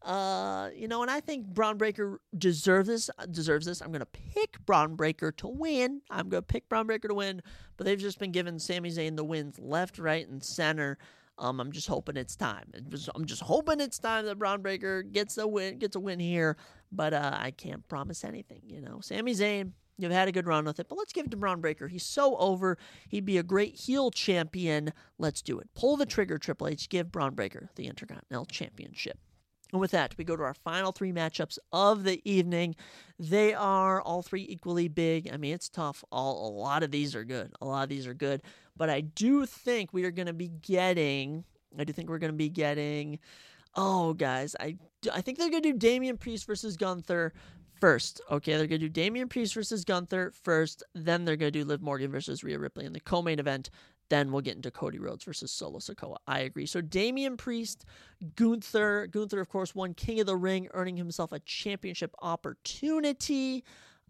Uh, you know, and I think Braun Breaker deserves this. Deserves this. I'm going to pick Braun Breaker to win. I'm going to pick Braun Breaker to win, but they've just been giving Sami Zayn the wins left, right, and center. Um, I'm just hoping it's time. I'm just hoping it's time that Braun Breaker gets a win, gets a win here. But uh, I can't promise anything. You know, Sami Zayn, you've had a good run with it, but let's give it to Braun Breaker. He's so over. He'd be a great heel champion. Let's do it. Pull the trigger, Triple H. Give Braun Breaker the Intercontinental Championship. And with that, we go to our final three matchups of the evening. They are all three equally big. I mean, it's tough. All, a lot of these are good. A lot of these are good. But I do think we are going to be getting, I do think we're going to be getting, oh, guys, I, I think they're going to do Damian Priest versus Gunther first. Okay, they're going to do Damian Priest versus Gunther first. Then they're going to do Liv Morgan versus Rhea Ripley in the co-main event. Then we'll get into Cody Rhodes versus Solo Sikoa. I agree. So Damian Priest, Gunther. Gunther, of course, won King of the Ring, earning himself a championship opportunity.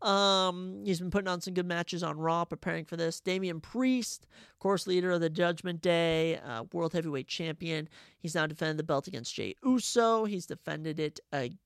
Um, he's been putting on some good matches on Raw, preparing for this. Damian Priest, of course, leader of the Judgment Day, uh, World Heavyweight Champion. He's now defended the belt against Jey Uso. He's defended it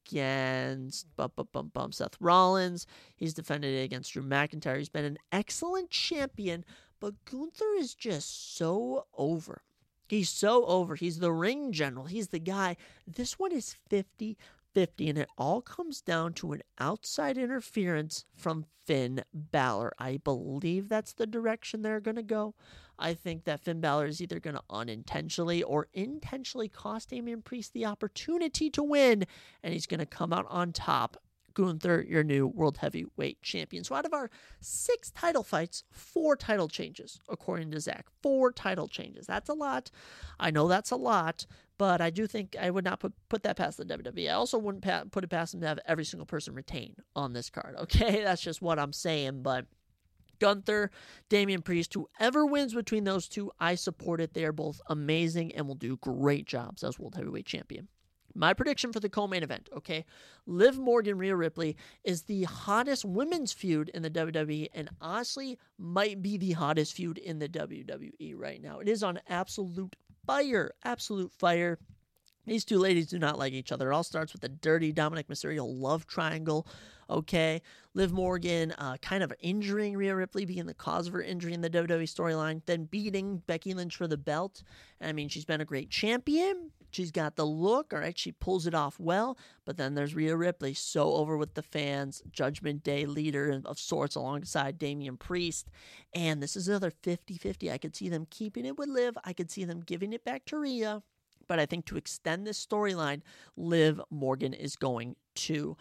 against bum, bum, bum, bum, Seth Rollins. He's defended it against Drew McIntyre. He's been an excellent champion. But Gunther is just so over. He's so over. He's the ring general. He's the guy. This one is fifty fifty, and it all comes down to an outside interference from Finn Balor. I believe that's the direction they're going to go. I think that Finn Balor is either going to unintentionally or intentionally cost Damian Priest the opportunity to win, and he's going to come out on top. Gunther, your new World Heavyweight Champion. So out of our six title fights, four title changes, according to Zach. Four title changes. That's a lot. I know that's a lot, but I do think I would not put, put that past the W W E. I also wouldn't pa- put it past them to have every single person retain on this card, okay? That's just what I'm saying, but Gunther, Damian Priest, whoever wins between those two, I support it. They are both amazing and will do great jobs as World Heavyweight Champion. My prediction for the co-main event, okay? Liv Morgan, Rhea Ripley is the hottest women's feud in the W W E and honestly might be the hottest feud in the W W E right now. It is on absolute fire, absolute fire. These two ladies do not like each other. It all starts with the dirty Dominic Mysterio love triangle. okay? Liv Morgan uh, kind of injuring Rhea Ripley, being the cause of her injury in the W W E storyline, then beating Becky Lynch for the belt. I mean, she's been a great champion. She's got the look, all right? She pulls it off well, but then there's Rhea Ripley, so over with the fans, Judgment Day leader of sorts alongside Damian Priest, and this is another fifty-fifty. I could see them keeping it with Liv. I could see them giving it back to Rhea, but I think to extend this storyline, Liv Morgan is going to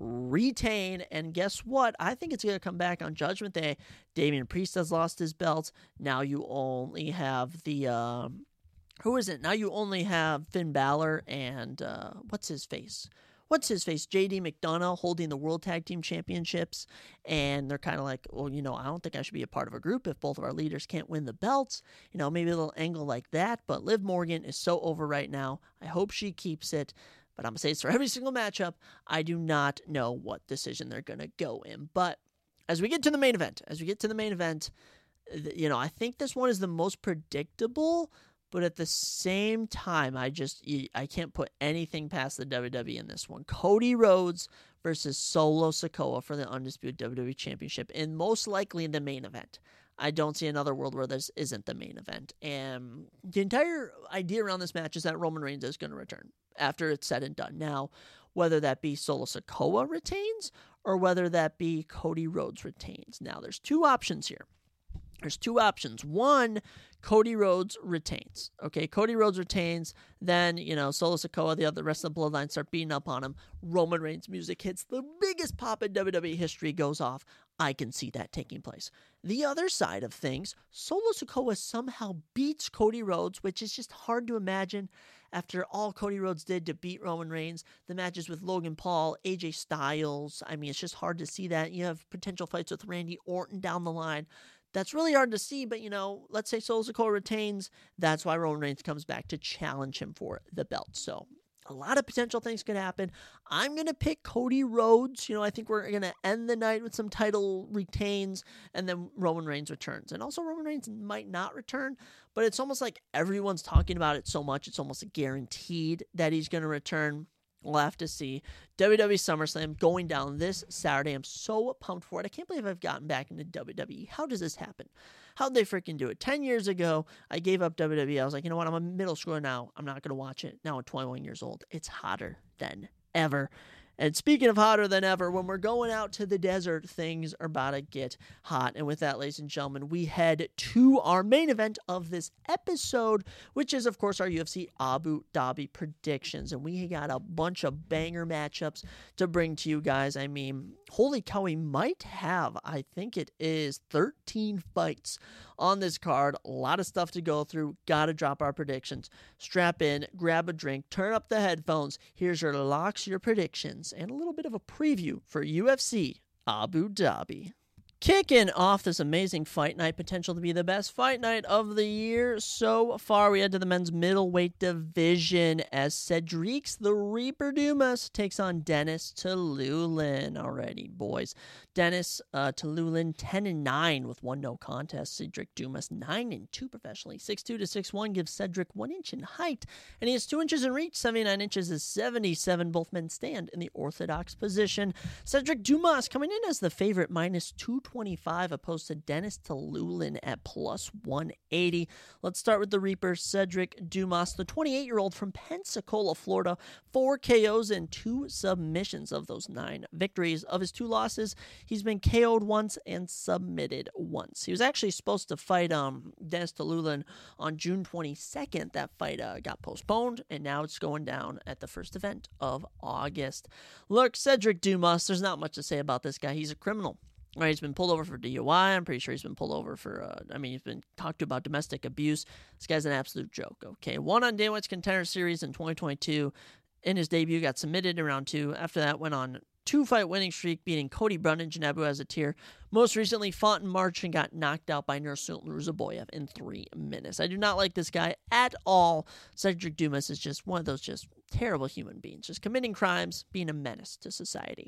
retain, and guess what? I think it's going to come back on Judgment Day. Damian Priest has lost his belt. Now you only have the... Um, Who is it? Now you only have Finn Balor and, uh, what's his face? What's his face? J D McDonough holding the World Tag Team Championships. And they're kind of like, well, you know, I don't think I should be a part of a group if both of our leaders can't win the belts. You know, maybe a little angle like that. But Liv Morgan is so over right now. I hope she keeps it. But I'm going to say it's for every single matchup. I do not know what decision they're going to go in. But as we get to the main event, as we get to the main event, you know, I think this one is the most predictable. But at the same time, I just I can't put anything past the W W E in this one. Cody Rhodes versus Solo Sikoa for the Undisputed W W E Championship, and most likely in the main event. I don't see another world where this isn't the main event. And the entire idea around this match is that Roman Reigns is going to return after it's said and done. Now, whether that be Solo Sikoa retains or whether that be Cody Rhodes retains. Now, there's two options here. There's two options. One, Cody Rhodes retains. Okay, Cody Rhodes retains. Then, you know, Solo Sikoa, the other rest of the bloodline start beating up on him. Roman Reigns' music hits. The biggest pop in W W E history goes off. I can see that taking place. The other side of things, Solo Sikoa somehow beats Cody Rhodes, which is just hard to imagine after all Cody Rhodes did to beat Roman Reigns. The matches with Logan Paul, A J Styles. I mean, it's just hard to see that. You have potential fights with Randy Orton down the line. That's really hard to see, but, you know, let's say Solo Sikoa retains. That's why Roman Reigns comes back to challenge him for the belt. So a lot of potential things could happen. I'm going to pick Cody Rhodes. You know, I think we're going to end the night with some title retains, and then Roman Reigns returns. And also Roman Reigns might not return, but it's almost like everyone's talking about it so much, it's almost guaranteed that he's going to return. We'll have to see. W W E SummerSlam going down this Saturday. I'm so pumped for it. I can't believe I've gotten back into W W E. How does this happen? How'd they freaking do it? Ten years ago, I gave up W W E. I was like, you know what? I'm a middle schooler now. I'm not going to watch it. Now I'm twenty-one years old. It's hotter than ever. And speaking of hotter than ever, when we're going out to the desert, things are about to get hot. And with that, ladies and gentlemen, we head to our main event of this episode, which is, of course, our U F C Abu Dhabi predictions. And we got a bunch of banger matchups to bring to you guys. I mean, holy cow, we might have, I think it is thirteen fights on this card. A lot of stuff to go through. Gotta drop our predictions. Strap in, grab a drink, turn up the headphones. Here's your locks, your predictions, and a little bit of a preview for U F C Abu Dhabi. Kicking off this amazing fight night, potential to be the best fight night of the year so far. We head to the men's middleweight division as Cedric the Reaper Dumas takes on Dennis Tululin. Alrighty, boys. Dennis uh, Tululin ten and nine with one no contest. Cedric Dumas nine and two professionally. six two to six one gives Cedric one inch in height, and he has two inches in reach. seventy-nine inches is seventy-seven. Both men stand in the orthodox position. Cedric Dumas coming in as the favorite, minus two twenty-five, opposed to Dennis Tululin at plus one eighty. Let's start with the Reaper, Cedric Dumas, the twenty-eight-year-old from Pensacola, Florida. Four K Os and two submissions of those nine victories. Of his two losses, he's been K O'd once and submitted once. He was actually supposed to fight um Dennis Tululin on June twenty-second. That fight uh, got postponed, and now it's going down at the first event of August. Look, Cedric Dumas, there's not much to say about this guy. He's a criminal. Right, he's been pulled over for D U I. I'm pretty sure he's been pulled over for, uh, I mean, he's been talked to about domestic abuse. This guy's an absolute joke, okay? Won on Dana White's Contender Series in twenty twenty-two. In his debut, got submitted in round two. After that, went on two-fight winning streak, beating Cody Brundage and Abu Azatir. Most recently, fought in March and got knocked out by Nursultan Ruzaboyev in three minutes. I do not like this guy at all. Cedric Dumas is just one of those just terrible human beings, just committing crimes, being a menace to society.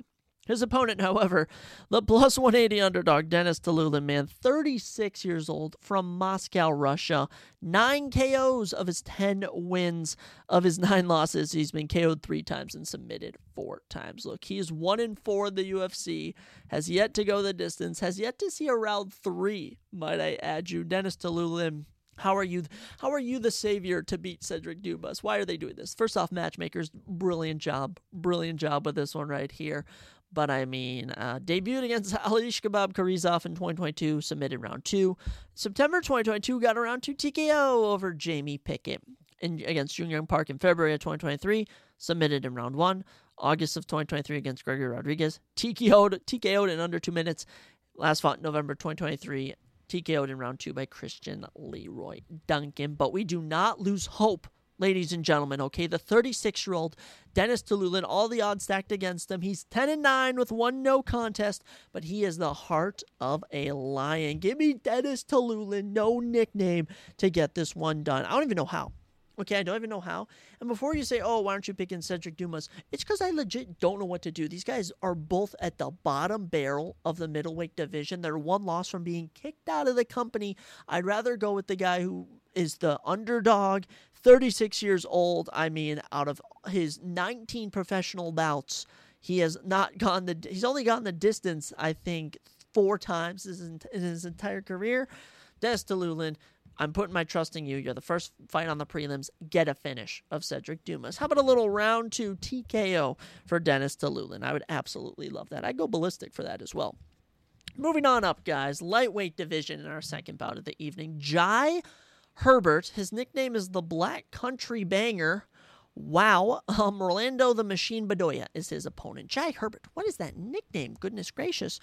His opponent, however, the plus one eighty underdog, Denis Tiuliulin, man, thirty-six years old, from Moscow, Russia. Nine K Os of his ten wins. Of his nine losses, he's been K O'd three times and submitted four times. Look, he is one in four in the U F C, has yet to go the distance, has yet to see a round three, might I add you. Denis Tiuliulin, How are you How are you the savior to beat Cedric Dumas? Why are they doing this? First off, matchmakers, brilliant job. Brilliant job with this one right here. But, I mean, uh, debuted against Alishkabab Karizov in twenty twenty-two, submitted round two. September twenty twenty-two, got a round two T K O over Jamie Pickett in, against Jung Young Park in February of twenty twenty-three, submitted in round one. August of twenty twenty-three against Gregory Rodriguez, T K O'd, T K O'd in under two minutes. Last fought in November twenty twenty-three, T K O'd in round two by Christian Leroy Duncan. But we do not lose hope, ladies and gentlemen, okay? The thirty-six-year-old Denis Tiuliulin, all the odds stacked against him. He's ten and nine with one no contest, but he is the heart of a lion. Give me Denis Tiuliulin, no nickname, to get this one done. I don't even know how. Okay, I don't even know how. And before you say, oh, why aren't you picking Cedric Dumas? It's because I legit don't know what to do. These guys are both at the bottom barrel of the middleweight division. They're one loss from being kicked out of the company. I'd rather go with the guy who is the underdog, thirty-six years old. I mean, out of his nineteen professional bouts, he has not gone the, he's only gone the distance, I think, four times in his entire career. Denis Tiuliulin, I'm putting my trust in you. You're the first fight on the prelims. Get a finish of Cedric Dumas. How about a little round two T K O for Denis Tiuliulin? I would absolutely love that. I'd go ballistic for that as well. Moving on up, guys. Lightweight division in our second bout of the evening. Jai Herbert. His nickname is the Black Country Banger. Wow. Um, Rolando the Machine Bedoya is his opponent. Jai Herbert. What is that nickname? Goodness gracious.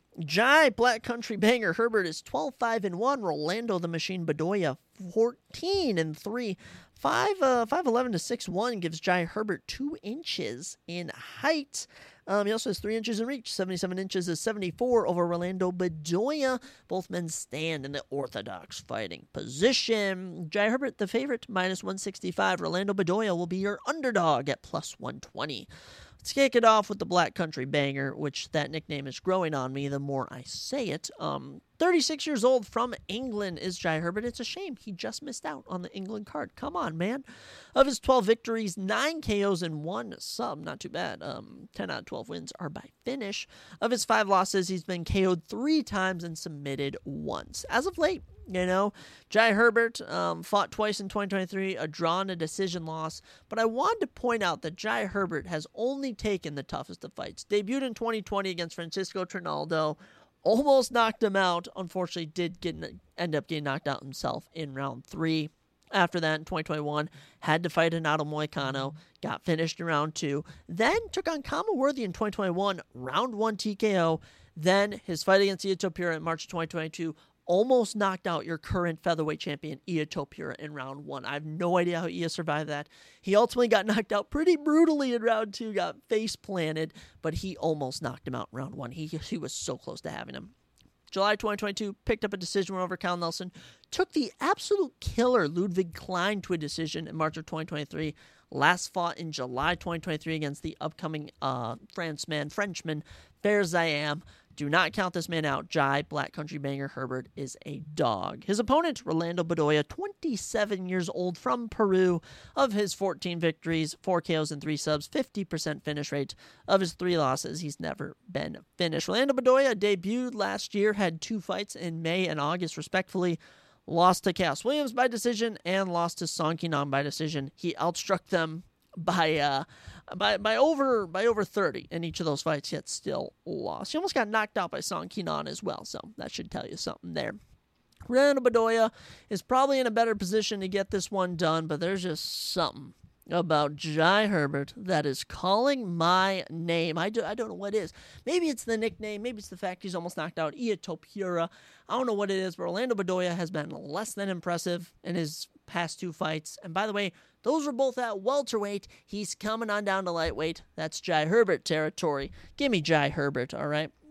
Jai Black Country Banger Herbert is twelve five and one. Rolando the Machine Bedoya fourteen and three. five eleven to six one gives Jai Herbert two inches in height. Um, he also has three inches in reach. seventy-seven inches is seventy-four over Rolando Bedoya. Both men stand in the orthodox fighting position. Jai Herbert, the favorite, minus one sixty-five. Rolando Bedoya will be your underdog at plus one twenty. Let's kick it off with the Black Country Banger, which that nickname is growing on me the more I say it. Um, thirty-six years old, from England, is Jai Herbert. It's a shame he just missed out on the England card. Come on, man. Of his twelve victories, nine K Os and one sub. Not too bad. Um, ten out of twelve wins are by finish. Of his five losses, he's been K O'd three times and submitted once. As of late, you know, Jai Herbert um, fought twice in twenty twenty-three, a draw and a decision loss. But I wanted to point out that Jai Herbert has only taken the toughest of fights. Debuted in twenty twenty against Francisco Trinaldo. Almost knocked him out. Unfortunately, did get end up getting knocked out himself in round three. After that, in twenty twenty-one, had to fight Renato Moicano. Got finished in round two. Then took on Kama Worthy in twenty twenty-one, round one T K O. Then his fight against Ilia Topuria in March twenty twenty-two. Almost knocked out your current featherweight champion, Ilia Topuria, in round one. I have no idea how Ilia survived that. He ultimately got knocked out pretty brutally in round two, got face planted, but he almost knocked him out in round one. He, he was so close to having him. July twenty twenty-two, picked up a decision win over Cal Nelson. Took the absolute killer Ludwig Klein to a decision in March of twenty twenty-three. Last fought in July twenty twenty-three against the upcoming uh, Frenchman, Frenchman, Fair Zayam. Do not count this man out. Jai Black Country Banger Herbert is a dog. His opponent, Rolando Bedoya, twenty-seven years old, from Peru. Of his fourteen victories, four K Os and three subs, fifty percent finish rate. Of his three losses, he's never been finished. Rolando Bedoya debuted last year, had two fights in May and August, respectively. Lost to Cass Williams by decision and lost to Song Qinan by decision. He outstruck them by uh by by over by over thirty in each of those fights, yet still lost. He almost got knocked out by Song Qinan as well, so that should tell you something there. Rolando Bedoya is probably in a better position to get this one done, but there's just something about Jai Herbert that is calling my name. I, do, I don't know what it is. Maybe it's the nickname. Maybe it's the fact he's almost knocked out Ilia Topuria. I don't know what it is, but Rolando Bedoya has been less than impressive in his past two fights. And by the way, those were both at welterweight. He's coming on down to lightweight. That's Jai Herbert territory. Give me Jai Herbert, all right?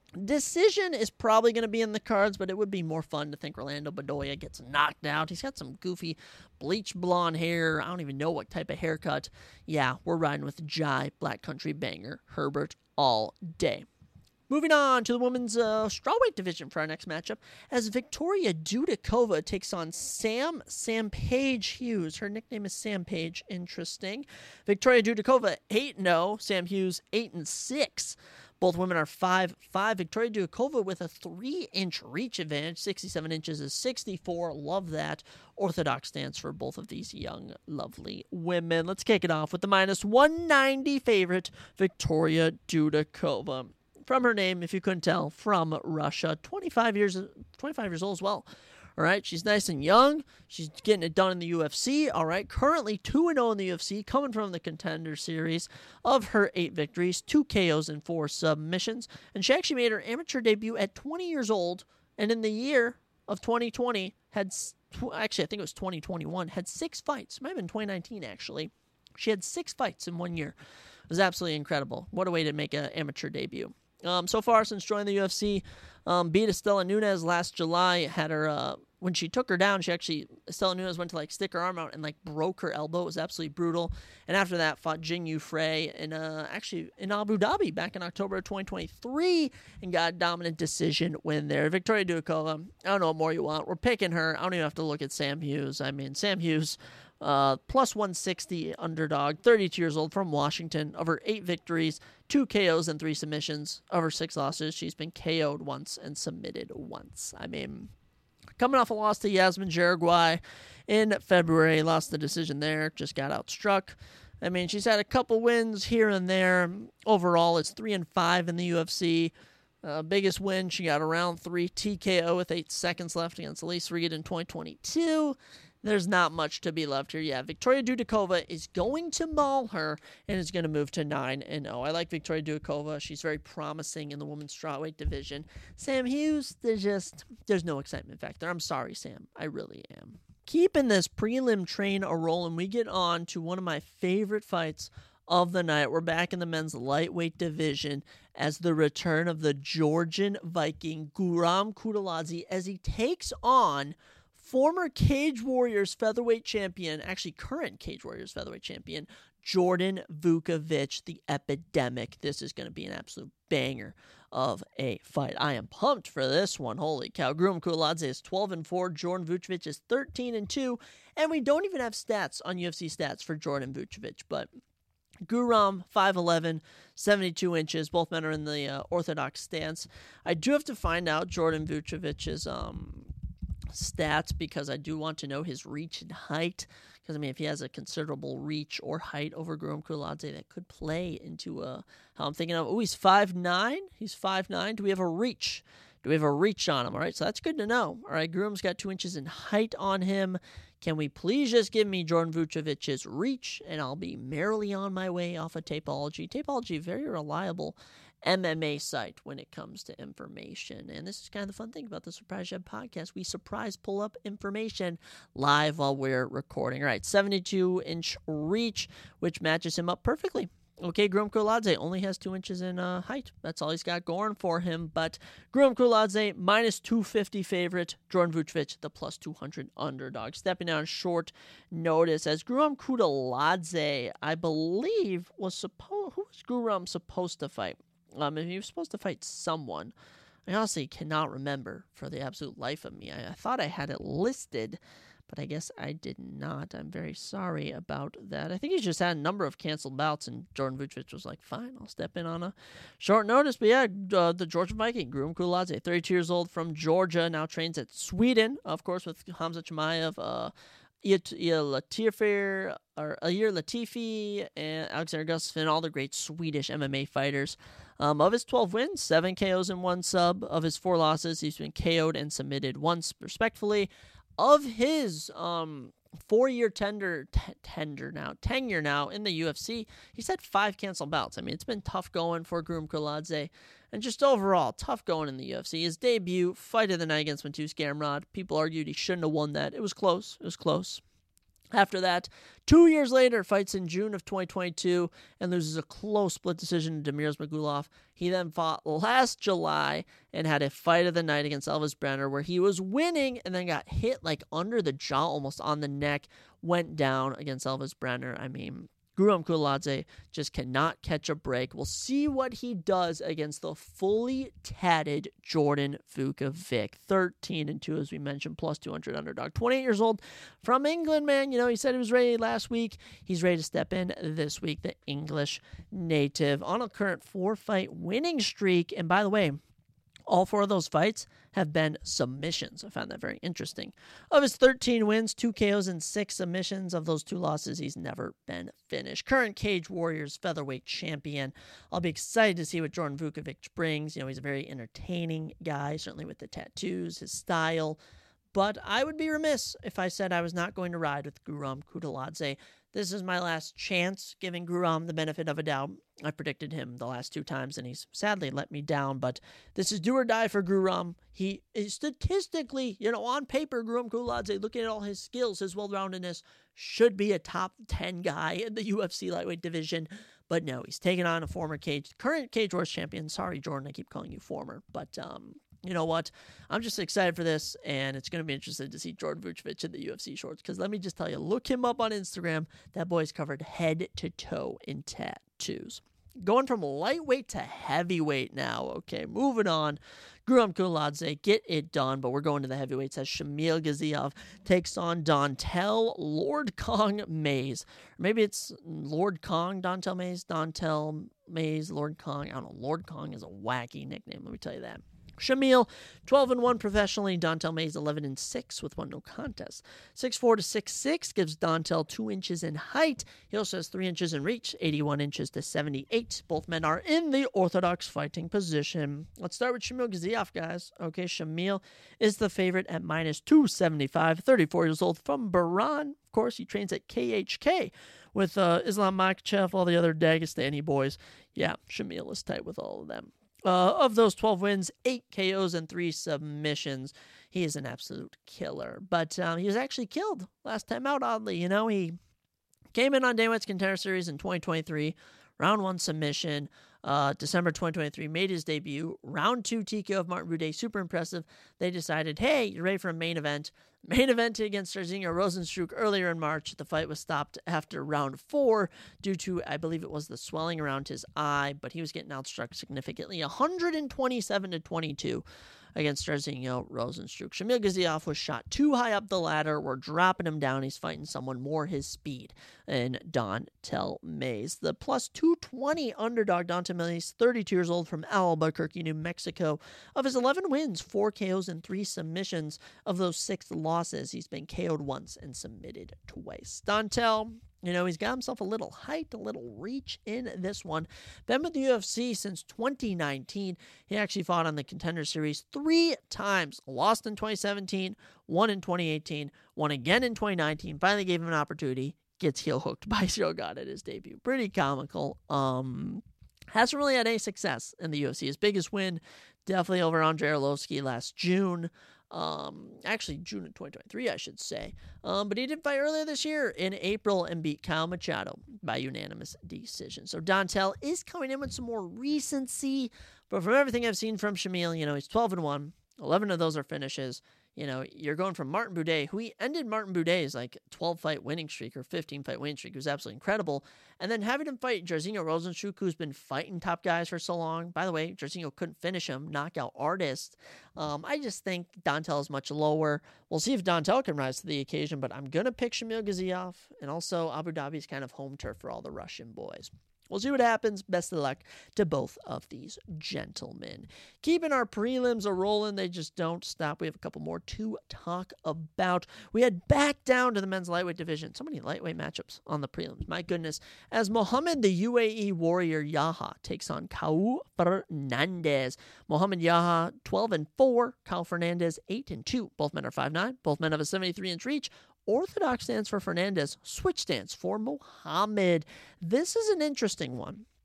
Decision is probably going to be in the cards, but it would be more fun to think Orlando Bedoya gets knocked out. He's got some goofy bleach blonde hair. I don't even know what type of haircut. Yeah, we're riding with Jai, Black Country Banger, Herbert all day. Moving on to the women's uh, strawweight division for our next matchup, as Victoria Dudikova takes on Sam Sam Page Hughes. Her nickname is Sam Page. Interesting. Victoria Dudikova eight and oh. Sam Hughes eight and six. Both women are five five. Victoria Dudikova with a three-inch reach advantage. sixty-seven inches is sixty-four. Love that. Orthodox stance for both of these young, lovely women. Let's kick it off with the minus one ninety favorite, Victoria Dudikova. From her name, if you couldn't tell, from Russia. twenty-five years, twenty-five years old as well. All right, she's nice and young. She's getting it done in the U F C. All right, currently two and oh in the U F C, coming from the Contender Series. Of her eight victories, two K Os and four submissions. And she actually made her amateur debut at twenty years old. And in the year of twenty twenty, had, actually, I think it was twenty twenty-one, had six fights. It might have been twenty nineteen, actually. She had six fights in one year. It was absolutely incredible. What a way to make an amateur debut. Um, so far, since joining the U F C, um, beat Estela Nunes last July. Had her, uh, when she took her down, she actually, Estela Nunes went to like stick her arm out and like broke her elbow. It was absolutely brutal. And after that, fought Jing Yu Frey in, uh, actually in Abu Dhabi back in October of twenty twenty-three and got a dominant decision win there. Victoria Dudikova, I don't know what more you want. We're picking her. I don't even have to look at Sam Hughes. I mean, Sam Hughes, Uh, plus one sixty underdog, thirty-two years old, from Washington. Of her eight victories, two K Os and three submissions. Of her six losses, she's been K O'd once and submitted once. I mean, coming off a loss to Yasmin Jauregui in February, lost the decision there, just got outstruck. I mean, she's had a couple wins here and there. Overall, it's three and five in the U F C. Uh, biggest win, she got a round three T K O with eight seconds left against Elise Reed in twenty twenty-two. There's not much to be left here. Yeah, Victoria Dudikova is going to maul her and is going to move to nine and oh. I like Victoria Dudikova. She's very promising in the women's strawweight division. Sam Hughes, there's just, there's no excitement factor. I'm sorry, Sam. I really am. Keeping this prelim train a-rolling, we get on to one of my favorite fights of the night. We're back in the men's lightweight division as the return of the Georgian Viking, Guram Kutateladze, as he takes on former Cage Warriors featherweight champion, actually current Cage Warriors featherweight champion, Jordan Vukovic, the Epidemic. This is going to be an absolute banger of a fight. I am pumped for this one. Holy cow. Guram Kutateladze is twelve and four. Jordan Vukovic is thirteen and two. And we don't even have stats on U F C stats for Jordan Vukovic, but Guram, five eleven, seventy-two inches. Both men are in the uh, orthodox stance. I do have to find out Jordan Vukovic's um, stats because I do want to know his reach and height. Because, I mean, if he has a considerable reach or height over Guram Kutateladze, that could play into uh, how I'm thinking of. Oh, he's five nine. He's five nine. Do we have a reach? Do we have a reach on him? All right, so that's good to know. All right, Guram's got two inches in height on him. Can we please just give me Jordan Vukovic's reach, and I'll be merrily on my way off of Tapology. Tapology, very reliable M M A site when it comes to information. And this is kind of the fun thing about the Surprise Jab podcast. We surprise pull up information live while we're recording. All right, seventy-two inch reach, which matches him up perfectly. Okay, Guram Kutateladze only has two inches in uh, height. That's all he's got going for him. But Guram Kutateladze, minus two fifty favorite. Jordan Vukovic, the plus two hundred underdog. Stepping down short notice as Guram Kutateladze, I believe, was supposed, who was Guram supposed to fight? Um, he was supposed to fight someone. I honestly cannot remember for the absolute life of me. I, I thought I had it listed, but I guess I did not. I'm very sorry about that. I think he just had a number of canceled bouts, and Jordan Vukovic was like, fine, I'll step in on a short notice. But yeah, uh, the Georgian Viking, Guram Kutateladze, thirty-two years old, from Georgia, now trains at Sweden, of course, with Hamza Chimaev, uh, Ilir Latifi, or Ilir Latifi, and Alexander Gustafsson, all the great Swedish M M A fighters. Um, of his twelve wins, seven K Os and one sub. Of his four losses, he's been K O'd and submitted once, respectfully. Of his um, four-year tender, t- tender now, tenure now in the U F C, he's had five canceled bouts. I mean, it's been tough going for Guram Kutateladze, and just overall, tough going in the U F C. His debut, fight of the night against Mateusz Gamrot, people argued he shouldn't have won that. It was close. It was close. After that, two years later, fights in June of twenty twenty-two and loses a close split decision to Damir Ismagulov. He then fought last July and had a fight of the night against Elvis Brenner where he was winning and then got hit like under the jaw, almost on the neck, went down against Elvis Brenner. I mean, Guram Kudladze just cannot catch a break. We'll see what he does against the fully tatted Jordan Vukovic. thirteen and two, as we mentioned, plus two hundred underdog. twenty-eight years old from England, man. You know, he said he was ready last week. He's ready to step in this week. The English native on a current four-fight winning streak. And by the way, all four of those fights have been submissions. I found that very interesting. Of his thirteen wins, two K Os and six submissions. Of those two losses, he's never been finished. Current Cage Warriors featherweight champion. I'll be excited to see what Jordan Vukovic brings. You know, he's a very entertaining guy, certainly with the tattoos, his style. But I would be remiss if I said I was not going to ride with Guram Kudladze. This is my last chance, giving Guram the benefit of a doubt. I predicted him the last two times, and he's sadly let me down. But this is do or die for Guram. He is statistically, you know, on paper, Guram Kudladze, looking at all his skills, his well-roundedness, should be a top ten guy in the U F C lightweight division. But no, he's taken on a former cage, current Cage Wars champion. Sorry, Jordan, I keep calling you former. But, um... you know what? I'm just excited for this, and it's going to be interesting to see Jordan Vukovic in the U F C shorts, because let me just tell you, look him up on Instagram. That boy's covered head to toe in tattoos. Going from lightweight to heavyweight now. Okay, moving on. Guram Kudladze, get it done, but we're going to the heavyweights as Shamil Gaziev takes on Dontel Lord Kong Mays. Or maybe it's Lord Kong, Dontel Mays, Dontel Mays, Lord Kong. I don't know. Lord Kong is a wacky nickname, let me tell you that. Shamil, twelve and one professionally. Dontel Mays, eleven and six with one no contest. six four to six six gives Dontel two inches in height. He also has three inches in reach, eighty-one inches to seventy-eight. Both men are in the orthodox fighting position. Let's start with Shamil Gaziev, guys. Okay, Shamil is the favorite at minus two seventy-five, thirty-four years old from Bahrain. Of course, he trains at K H K with uh, Islam Makhachev, all the other Dagestani boys. Yeah, Shamil is tight with all of them. Uh, of those twelve wins, eight K Os and three submissions. He is an absolute killer. But um, he was actually killed last time out, oddly. You know, he came in on Dana White's Contender Series in twenty twenty-three, round one submission. Uh, December twenty twenty-three, made his debut. Round two T K O of Martin Buday, super impressive. They decided, hey, you're ready for a main event. Main event against Jairzinho Rozenstruik earlier in March. The fight was stopped after round four due to, I believe it was the swelling around his eye, but he was getting outstruck significantly, one twenty-seven to twenty-two against Jairzinho Rozenstruik. Shamil Gaziev was shot too high up the ladder. We're dropping him down. He's fighting someone more his speed in Dontel Mays. The plus two twenty underdog Dontel Mays, thirty-two years old from Albuquerque, New Mexico. Of his eleven wins, four K Os and three submissions. Of those six losses, he's been K O'd once and submitted twice. Dontel, you know, he's got himself a little height, a little reach in this one. Been with the U F C since twenty nineteen. He actually fought on the Contender Series three times. Lost in twenty seventeen, won in twenty eighteen, won again in twenty nineteen. Finally gave him an opportunity. Gets heel hooked by Shogun at his debut. Pretty comical. Um, hasn't really had any success in the U F C. His biggest win, definitely over Andrei Arlovsky last June. Um, actually, June of twenty twenty-three, I should say. Um, but he did fight earlier this year in April and beat Kyle Machado by unanimous decision. So Dontel is coming in with some more recency, but from everything I've seen from Shamil, you know, he's twelve and one. eleven of those are finishes. You know, you're going from Martin Buday, who he ended Martin Buday's like twelve-fight winning streak or fifteen-fight winning streak. It was absolutely incredible. And then having him fight Jairzinho Rozenstruik, who's been fighting top guys for so long. By the way, Jairzinho couldn't finish him, knockout artist. Um, I just think Dontel is much lower. We'll see if Dontel can rise to the occasion, but I'm going to pick Shamil Gaziev. And also, Abu Dhabi's kind of home turf for all the Russian boys. We'll see what happens. Best of luck to both of these gentlemen. Keeping our prelims a-rolling. They just don't stop. We have a couple more to talk about. We head back down to the men's lightweight division. So many lightweight matchups on the prelims. My goodness. As Mohammed the U A E Warrior Yaha takes on Kau Fernandez. Mohammed Yaha, twelve and four. Kau Fernandez, eight and two. Both men are five nine. Both men have a seventy-three inch reach. Orthodox stands for Fernandez. Switch stands for Mohammed. This is an interesting one.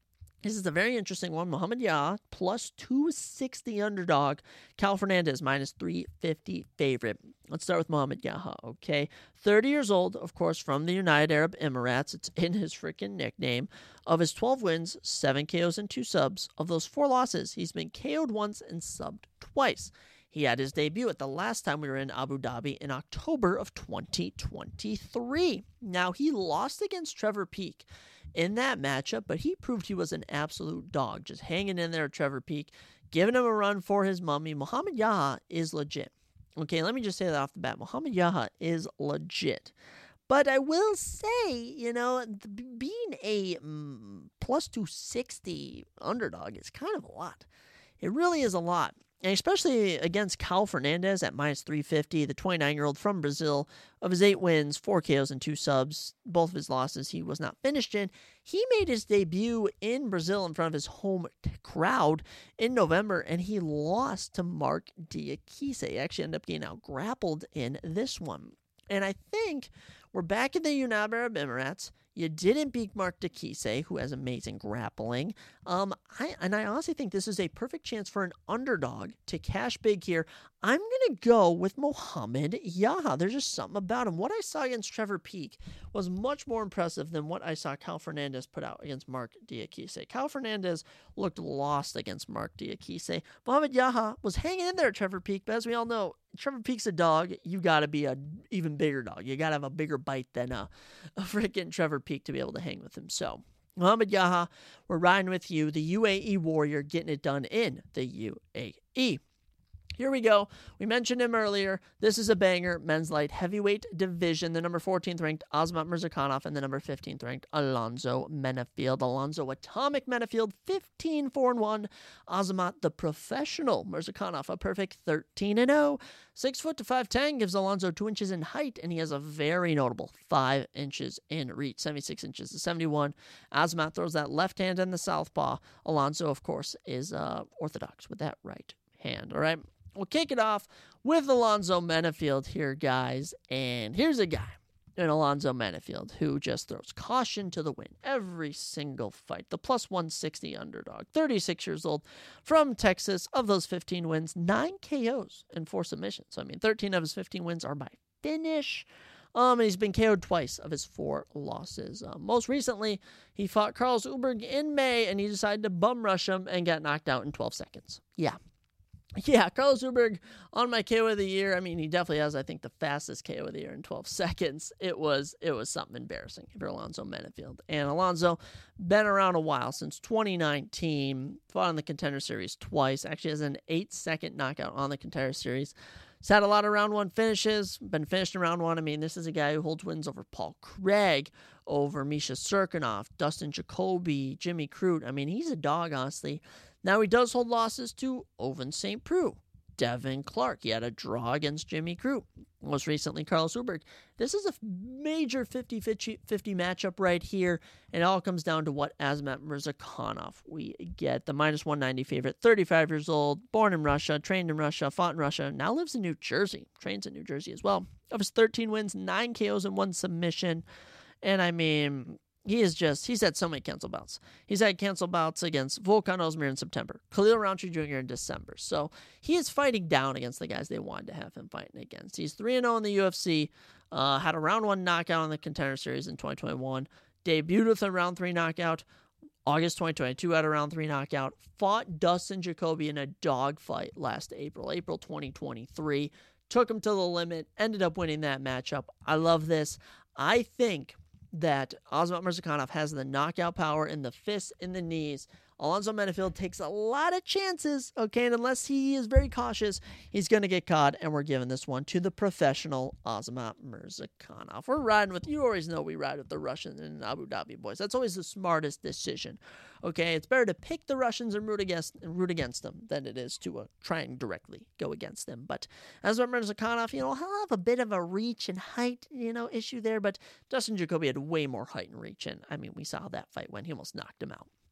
This is a very interesting one. Muhammad Yah, plus two sixty underdog. Cal Fernandez, minus three fifty favorite. Let's start with Muhammad Yah, okay? thirty years old, of course, from the United Arab Emirates. It's in his freaking nickname. Of his twelve wins, seven K Os and two subs. Of those four losses, he's been K O'd once and subbed twice. He had his debut at the last time we were in Abu Dhabi in October of twenty twenty-three. Now, he lost against Trevor Peek in that matchup, but he proved he was an absolute dog, just hanging in there at Trevor Peek, giving him a run for his mummy. Muhammad Yah is legit. Okay, let me just say that off the bat. Muhammad Yah is legit. But I will say, you know, being a mm, plus two sixty underdog is kind of a lot. It really is a lot. And especially against Cal Fernandez at minus three fifty, the twenty-nine-year-old from Brazil. Of his eight wins, four K Os and two subs. Both of his losses he was not finished in. He made his debut in Brazil in front of his home crowd in November, and he lost to Mark Diakise. He actually ended up getting out-grappled in this one. And I think we're back in the United Arab Emirates. You didn't beat Mark Diakise, who has amazing grappling. Um, I, and I honestly think this is a perfect chance for an underdog to cash big here. I'm going to go with Muhammad Yah. There's just something about him. What I saw against Trevor Peek was much more impressive than what I saw Cal Fernandez put out against Mark Diakise. Cal Fernandez looked lost against Mark Diakise. Muhammad Yah was hanging in there at Trevor Peek, but as we all know, Trevor Peek's a dog. You got to be an even bigger dog. You got to have a bigger bite than a, a freaking Trevor Peek to be able to hang with him. So, Muhammad Yah, we're riding with you. The U A E Warrior getting it done in the U A E. Here we go. We mentioned him earlier. This is a banger. Men's light heavyweight division. The number fourteenth ranked Azamat Murzakanov and the number fifteenth ranked Alonzo Menifield. Alonzo Atomic Menifield, fifteen four and one. Azamat the professional Murzakanov, a perfect thirteen and oh. Six foot to five ten gives Alonzo two inches in height, and he has a very notable five inches in reach, seventy-six inches to seventy-one. Azamat throws that left hand in the southpaw. Alonzo, of course, is uh, orthodox with that right hand. All right. We'll kick it off with Alonzo Menifield here, guys. And here's a guy in Alonzo Menifield who just throws caution to the wind every single fight. The plus one sixty underdog, thirty-six years old, from Texas. Of those fifteen wins, nine K Os and four submissions. So, I mean, thirteen of his fifteen wins are by finish. Um, and he's been K O'd twice of his four losses. Um, most recently, he fought Carlos Ulberg in May, and he decided to bum rush him and got knocked out in twelve seconds. Yeah. Yeah, Carlos Ulberg on my K O of the year. I mean, he definitely has, I think, the fastest K O of the year in twelve seconds. It was it was something embarrassing for Alonzo Menifield. And Alonzo, been around a while, since twenty nineteen, fought on the Contender Series twice. Actually has an eight-second knockout on the Contender Series. He's had a lot of round one finishes, been finished in round one. I mean, this is a guy who holds wins over Paul Craig, over Misha Cirkunov, Dustin Jacoby, Jimmy Crute. I mean, he's a dog, honestly. Now, he does hold losses to Ovince Saint Preux, Devin Clark. He had a draw against Jimmy Crute. Most recently, Carlos Ulberg. This is a major fifty-fifty matchup right here, and it all comes down to what Azamat Murzakanov we get. The minus one ninety favorite, thirty-five years old, born in Russia, trained in Russia, fought in Russia, now lives in New Jersey, trains in New Jersey as well. Of his thirteen wins, nine K Os and one submission. And I mean, he is just, he's had so many cancel bouts. He's had cancel bouts against Volkan Ozdemir in September, Khalil Rountree Junior in December. So he is fighting down against the guys they wanted to have him fighting against. He's three and oh in the U F C, uh, had a round one knockout on the Contender Series in twenty twenty-one, debuted with a round three knockout, August twenty twenty-two had a round three knockout, fought Dustin Jacoby in a dogfight last April, April twenty twenty-three, took him to the limit, ended up winning that matchup. I love this. I think that Azamat Murzakanov has the knockout power in the fists, in the knees. Alonzo Menifield takes a lot of chances, okay, and unless he is very cautious, he's going to get caught, and we're giving this one to the professional Azamat Murzakanov. We're riding with, you always know we ride with the Russians in Abu Dhabi, boys. That's always the smartest decision, okay? It's better to pick the Russians and root against and root against them than it is to uh, try and directly go against them. But Azamat Murzakanov, you know, he'll have a bit of a reach and height, you know, issue there, but Dustin Jacoby had way more height and reach, and, I mean, we saw how that fight went. He almost knocked him out.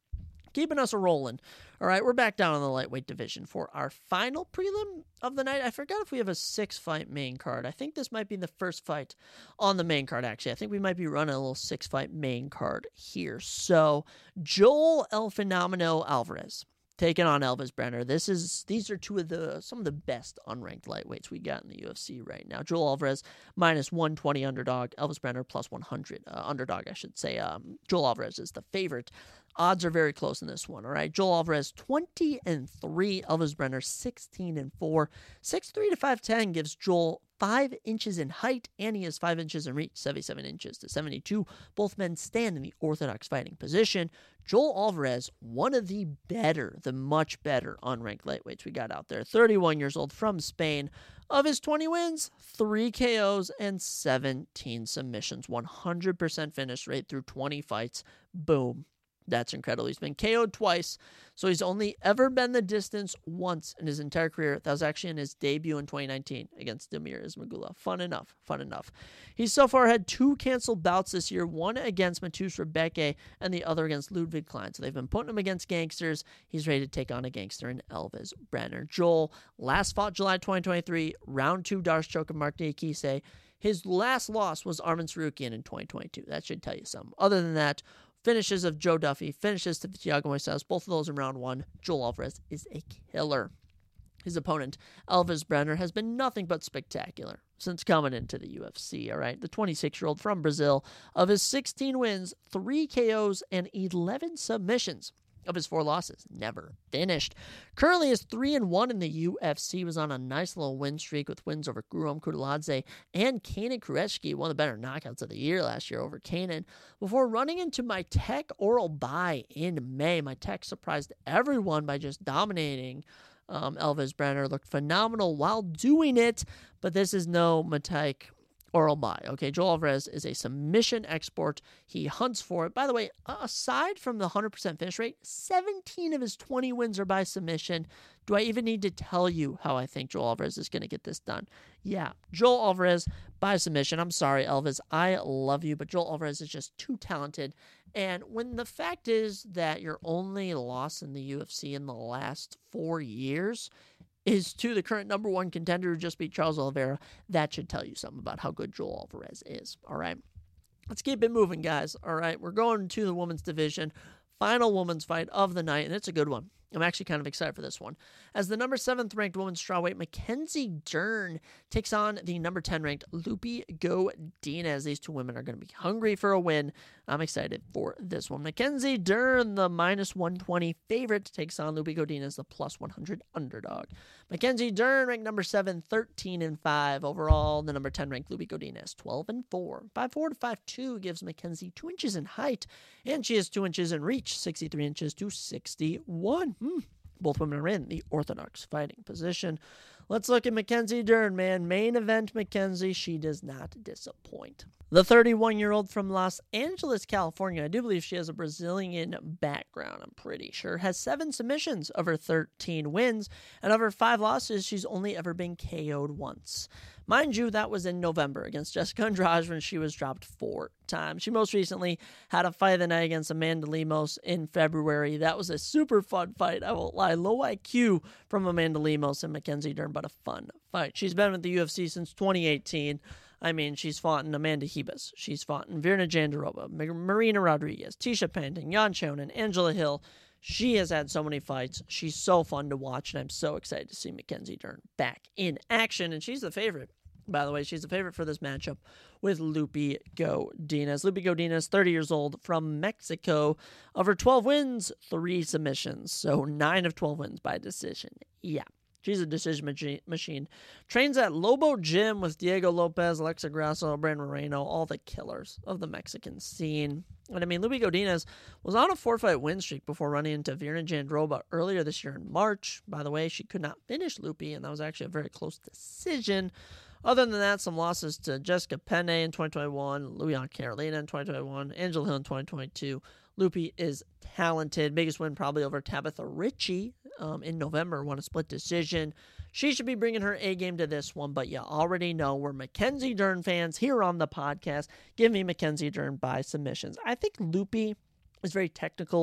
keeping us a-rolling. All right, we're back down in the lightweight division for our final prelim of the night. I forgot if we have a six-fight main card. I think this might be the first fight on the main card, actually. I think we might be running a little six-fight main card here. So, Joel El Fenomeno Alvarez taking on Elvis Brenner. This is these are two of the some of the best unranked lightweights we got in the U F C right now. Joel Alvarez minus one twenty underdog. Elvis Brenner plus one hundred uh, underdog, I should say. Um, Joel Alvarez is the favorite. Odds are very close in this one. All right, Joel Alvarez twenty and three. Elvis Brenner sixteen and four. six three to five ten gives Joel five inches in height, and he has five inches in reach, seventy-seven inches to seventy-two. Both men stand in the orthodox fighting position. Joel Alvarez, one of the better, the much better unranked lightweights we got out there. thirty-one years old from Spain. Of his twenty wins, three K Os and seventeen submissions. one hundred percent finish rate through twenty fights. Boom. That's incredible. He's been K O'd twice, so he's only ever been the distance once in his entire career. That was actually in his debut in twenty nineteen against Damir Ismagulov. Fun enough. Fun enough. He's so far had two canceled bouts this year, one against Mateusz Rebecca and the other against Ludwig Klein. So they've been putting him against gangsters. He's ready to take on a gangster in Elvis Brenner. Joel last fought July twenty twenty-three, round two D'Arce and Mark Diakise. His last loss was Arman Sarukian in twenty twenty-two. That should tell you something. Other than that, finishes of Joe Duffy, finishes to Thiago Moises, both of those in round one. Joel Alvarez is a killer. His opponent, Elvis Brenner, has been nothing but spectacular since coming into the U F C, all right? The twenty-six-year-old from Brazil, of his sixteen wins, three K Os, and eleven submissions. Of his four losses, never finished. Currently is three and one in the U F C. Was on a nice little win streak with wins over Guram Kutaladze and Kanan Kreshki, one of the better knockouts of the year last year over Kanan, before running into my Tech oral bye in May. My Tech surprised everyone by just dominating. Um, Elvis Brenner looked phenomenal while doing it, but this is no Matek oral bye. Okay, Joel Alvarez is a submission export. He hunts for it. By the way, aside from the one hundred percent finish rate, seventeen of his twenty wins are by submission. Do I even need to tell you how I think Joel Alvarez is going to get this done? Yeah, Joel Alvarez by submission. I'm sorry, Elvis. I love you, but Joel Alvarez is just too talented. And when the fact is that your only loss in the U F C in the last four years is to the current number one contender who just beat Charles Oliveira, that should tell you something about how good Joel Alvarez is, all right? Let's keep it moving, guys, all right? We're going to the women's division, final women's fight of the night, and it's a good one. I'm actually kind of excited for this one. As the number seventh ranked women's strawweight, Mackenzie Dern takes on the number ten ranked Lupi Godinez. These two women are going to be hungry for a win. I'm excited for this one. Mackenzie Dern, the minus one twenty favorite, takes on Lupi Godinez, the plus one hundred underdog. Mackenzie Dern ranked number seven, thirteen and five. Overall, the number ten ranked Lupi Godinez, twelve and four. five four to five two gives Mackenzie two inches in height, and she has two inches in reach, sixty-three inches to sixty-one. Hmm. Both women are in the orthodox fighting position. Let's look at Mackenzie Dern, man. Main event Mackenzie, she does not disappoint. The thirty-one-year-old from Los Angeles, California, I do believe she has a Brazilian background, I'm pretty sure, has seven submissions of her thirteen wins, and of her five losses, she's only ever been K O'd once. Mind you, that was in November against Jessica Andrade when she was dropped four times. She most recently had a fight of the night against Amanda Lemos in February. That was a super fun fight. I won't lie. Low I Q from Amanda Lemos and Mackenzie Dern, but a fun fight. She's been with the U F C since twenty eighteen. I mean, she's fought in Amanda Hebus. She's fought in Virna Jandiroba, Marina Rodriguez, Tisha Panton, Yan Chonin, Angela Hill. She has had so many fights. She's so fun to watch, and I'm so excited to see Mackenzie Dern back in action. And she's the favorite. By the way, she's the favorite for this matchup with Lupi Godinez. Lupi Godinez, thirty years old, from Mexico. Of her twelve wins, three submissions. So nine of twelve wins by decision. Yeah. She's a decision machine. Trains at Lobo Gym with Diego Lopez, Alexa Grasso, Brandon Moreno, all the killers of the Mexican scene. And I mean, Lupi Godinez was on a four-fight win streak before running into Virna Jandiroba earlier this year in March. By the way, she could not finish Lupi, and that was actually a very close decision. Other than that, some losses to Jessica Penne in twenty twenty-one, Luian Carolina in twenty twenty-one, Angela Hill in twenty twenty-two. Lupi is talented. Biggest win probably over Tabitha Ritchie um, in November, won a split decision. She should be bringing her A-game to this one, but you already know we're Mackenzie Dern fans here on the podcast. Give me Mackenzie Dern by submissions. I think Lupi is very technical.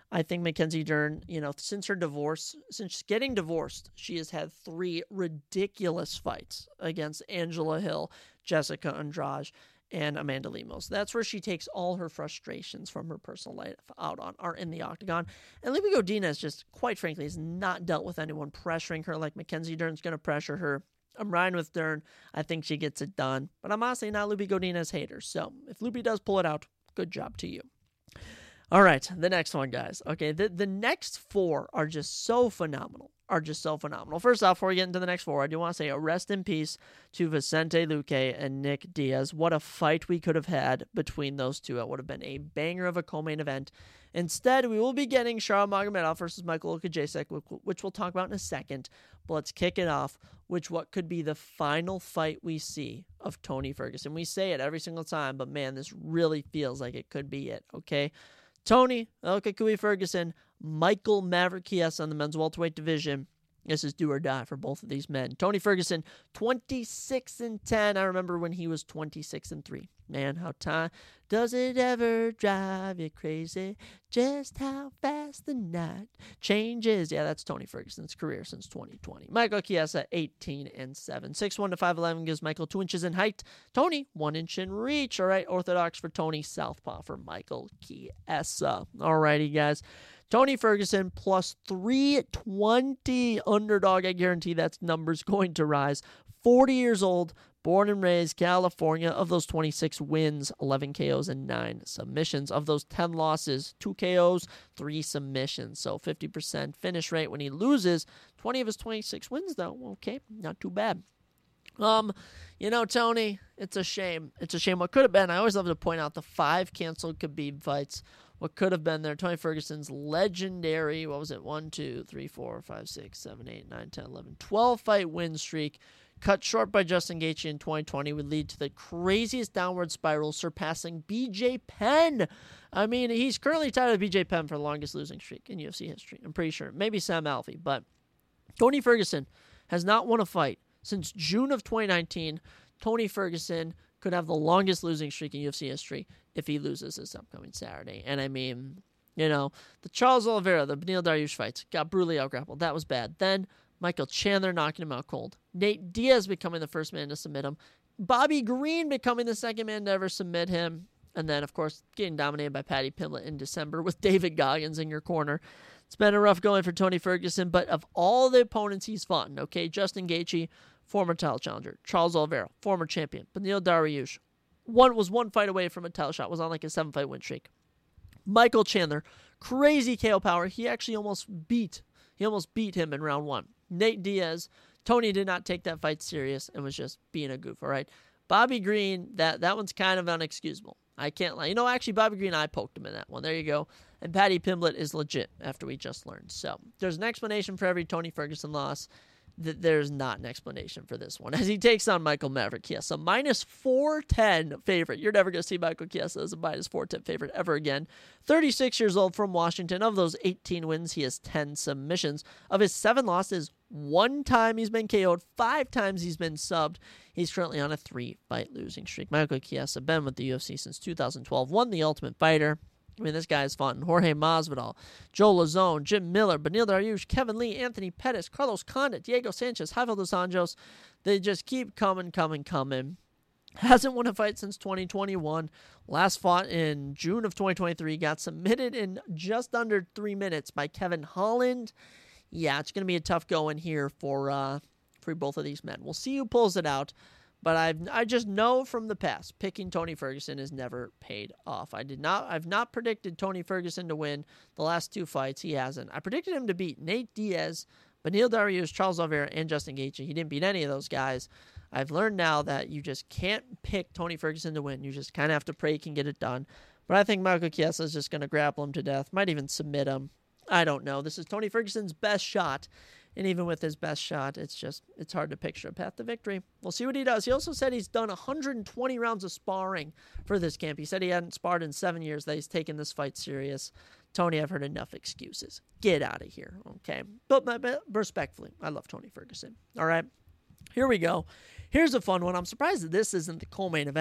I think Mackenzie Dern, you know, since her divorce, since getting divorced, she has had three ridiculous fights against Angela Hill, Jessica Andrade, and Amanda Lemos. That's where she takes all her frustrations from her personal life out on, are in the octagon. And Lupi Godinez just, quite frankly, has not dealt with anyone pressuring her like Mackenzie Dern's going to pressure her. I'm riding with Dern. I think she gets it done. But I'm honestly not Lupi Godinez hater. So if Lupi does pull it out, good job to you. All right, the next one, guys. Okay, the, the next four are just so phenomenal. Are just so phenomenal. First off, before we get into the next four, I do want to say a rest in peace to Vicente Luque and Nick Diaz. What a fight we could have had between those two. It would have been a banger of a co-main event. Instead, we will be getting Charles Magomedov versus Michael Okajacek, which we'll talk about in a second. But let's kick it off with what could be the final fight we see of Tony Ferguson. We say it every single time, but man, this really feels like it could be it, okay? Tony Okakui Ferguson, Michael Maverick Chiesa in the men's welterweight division. This is do or die for both of these men. Tony Ferguson, twenty-six and ten. I remember when he was twenty-six and three. Man, how time does it ever drive you crazy? Just how fast the night changes. Yeah, that's Tony Ferguson's career since twenty twenty. Michael Chiesa, eighteen and seven. six one to five eleven gives Michael two inches in height. Tony, one inch in reach. All right, orthodox for Tony, southpaw for Michael Chiesa. All righty, guys. Tony Ferguson plus three twenty underdog. I guarantee that number's going to rise. forty years old, born and raised California. Of those twenty-six wins, eleven K Os and nine submissions. Of those ten losses, two K Os, three submissions. So fifty percent finish rate when he loses. twenty of his twenty-six wins, though. Okay, not too bad. Um, you know, Tony, it's a shame. It's a shame what could have been. I always love to point out the five canceled Khabib fights. What could have been there. Tony Ferguson's legendary, what was it, one, two, three, four, five, six, seven, eight, nine, ten, eleven, twelve fight win streak, cut short by Justin Gaethje in twenty twenty, would lead to the craziest downward spiral, surpassing B J Penn. I mean, he's currently tied with B J Penn for the longest losing streak in U F C history. I'm pretty sure. Maybe Sam Alvey, but Tony Ferguson has not won a fight since June of twenty nineteen. Tony Ferguson could have the longest losing streak in U F C history if he loses this upcoming Saturday. And I mean, you know, the Charles Oliveira, the Beneil Dariush fights, got brutally outgrappled. That was bad. Then Michael Chandler knocking him out cold. Nate Diaz becoming the first man to submit him. Bobby Green becoming the second man to ever submit him. And then, of course, getting dominated by Paddy Pimblett in December with David Goggins in your corner. It's been a rough going for Tony Ferguson, but of all the opponents he's fought, okay, Justin Gaethje, former title challenger. Charles Oliveira, former champion. Beneil Dariush, one was one fight away from a title shot, was on like a seven-fight win streak. Michael Chandler, crazy K O power. He actually almost beat, he almost beat him in round one. Nate Diaz, Tony did not take that fight serious and was just being a goof, all right? Bobby Green, that, that one's kind of unexcusable. I can't lie. You know, actually, Bobby Green, I poked him in that one. There you go. And Paddy Pimblett is legit after we just learned. So there's an explanation for every Tony Ferguson loss. That there's not an explanation for this one as he takes on Michael Maverick Chiesa. Minus four ten favorite. You're never going to see Michael Chiesa as a minus four ten favorite ever again. thirty-six years old from Washington. Of those eighteen wins, he has ten submissions. Of his seven losses, one time he's been K O'd, five times he's been subbed. He's currently on a three-fight losing streak. Michael Chiesa, been with the U F C since two thousand twelve, won the Ultimate Fighter. I mean, this guy's fun. Jorge Masvidal, Joe Lazone, Jim Miller, Beneil Dariush, Kevin Lee, Anthony Pettis, Carlos Condit, Diego Sanchez, Rafael dos Anjos. They just keep coming, coming, coming. Hasn't won a fight since twenty twenty-one. Last fought in June of twenty twenty-three. Got submitted in just under three minutes by Kevin Holland. Yeah, it's going to be a tough going here for uh, for both of these men. We'll see who pulls it out. But I I just know from the past, picking Tony Ferguson has never paid off. I did not I've not predicted Tony Ferguson to win the last two fights. He hasn't. I predicted him to beat Nate Diaz, Beneil Dariush, Charles Oliveira, and Justin Gaethje. He didn't beat any of those guys. I've learned now that you just can't pick Tony Ferguson to win. You just kind of have to pray he can get it done. But I think Michael Chiesa is just going to grapple him to death. Might even submit him. I don't know. This is Tony Ferguson's best shot. And even with his best shot, it's just, it's hard to picture a path to victory. We'll see what he does. He also said he's done one hundred twenty rounds of sparring for this camp. He said he hadn't sparred in seven years, that he's taken this fight serious. Tony, I've heard enough excuses. Get out of here, okay? But, but respectfully, I love Tony Ferguson. All right, here we go. Here's a fun one. I'm surprised that this isn't the co-main event.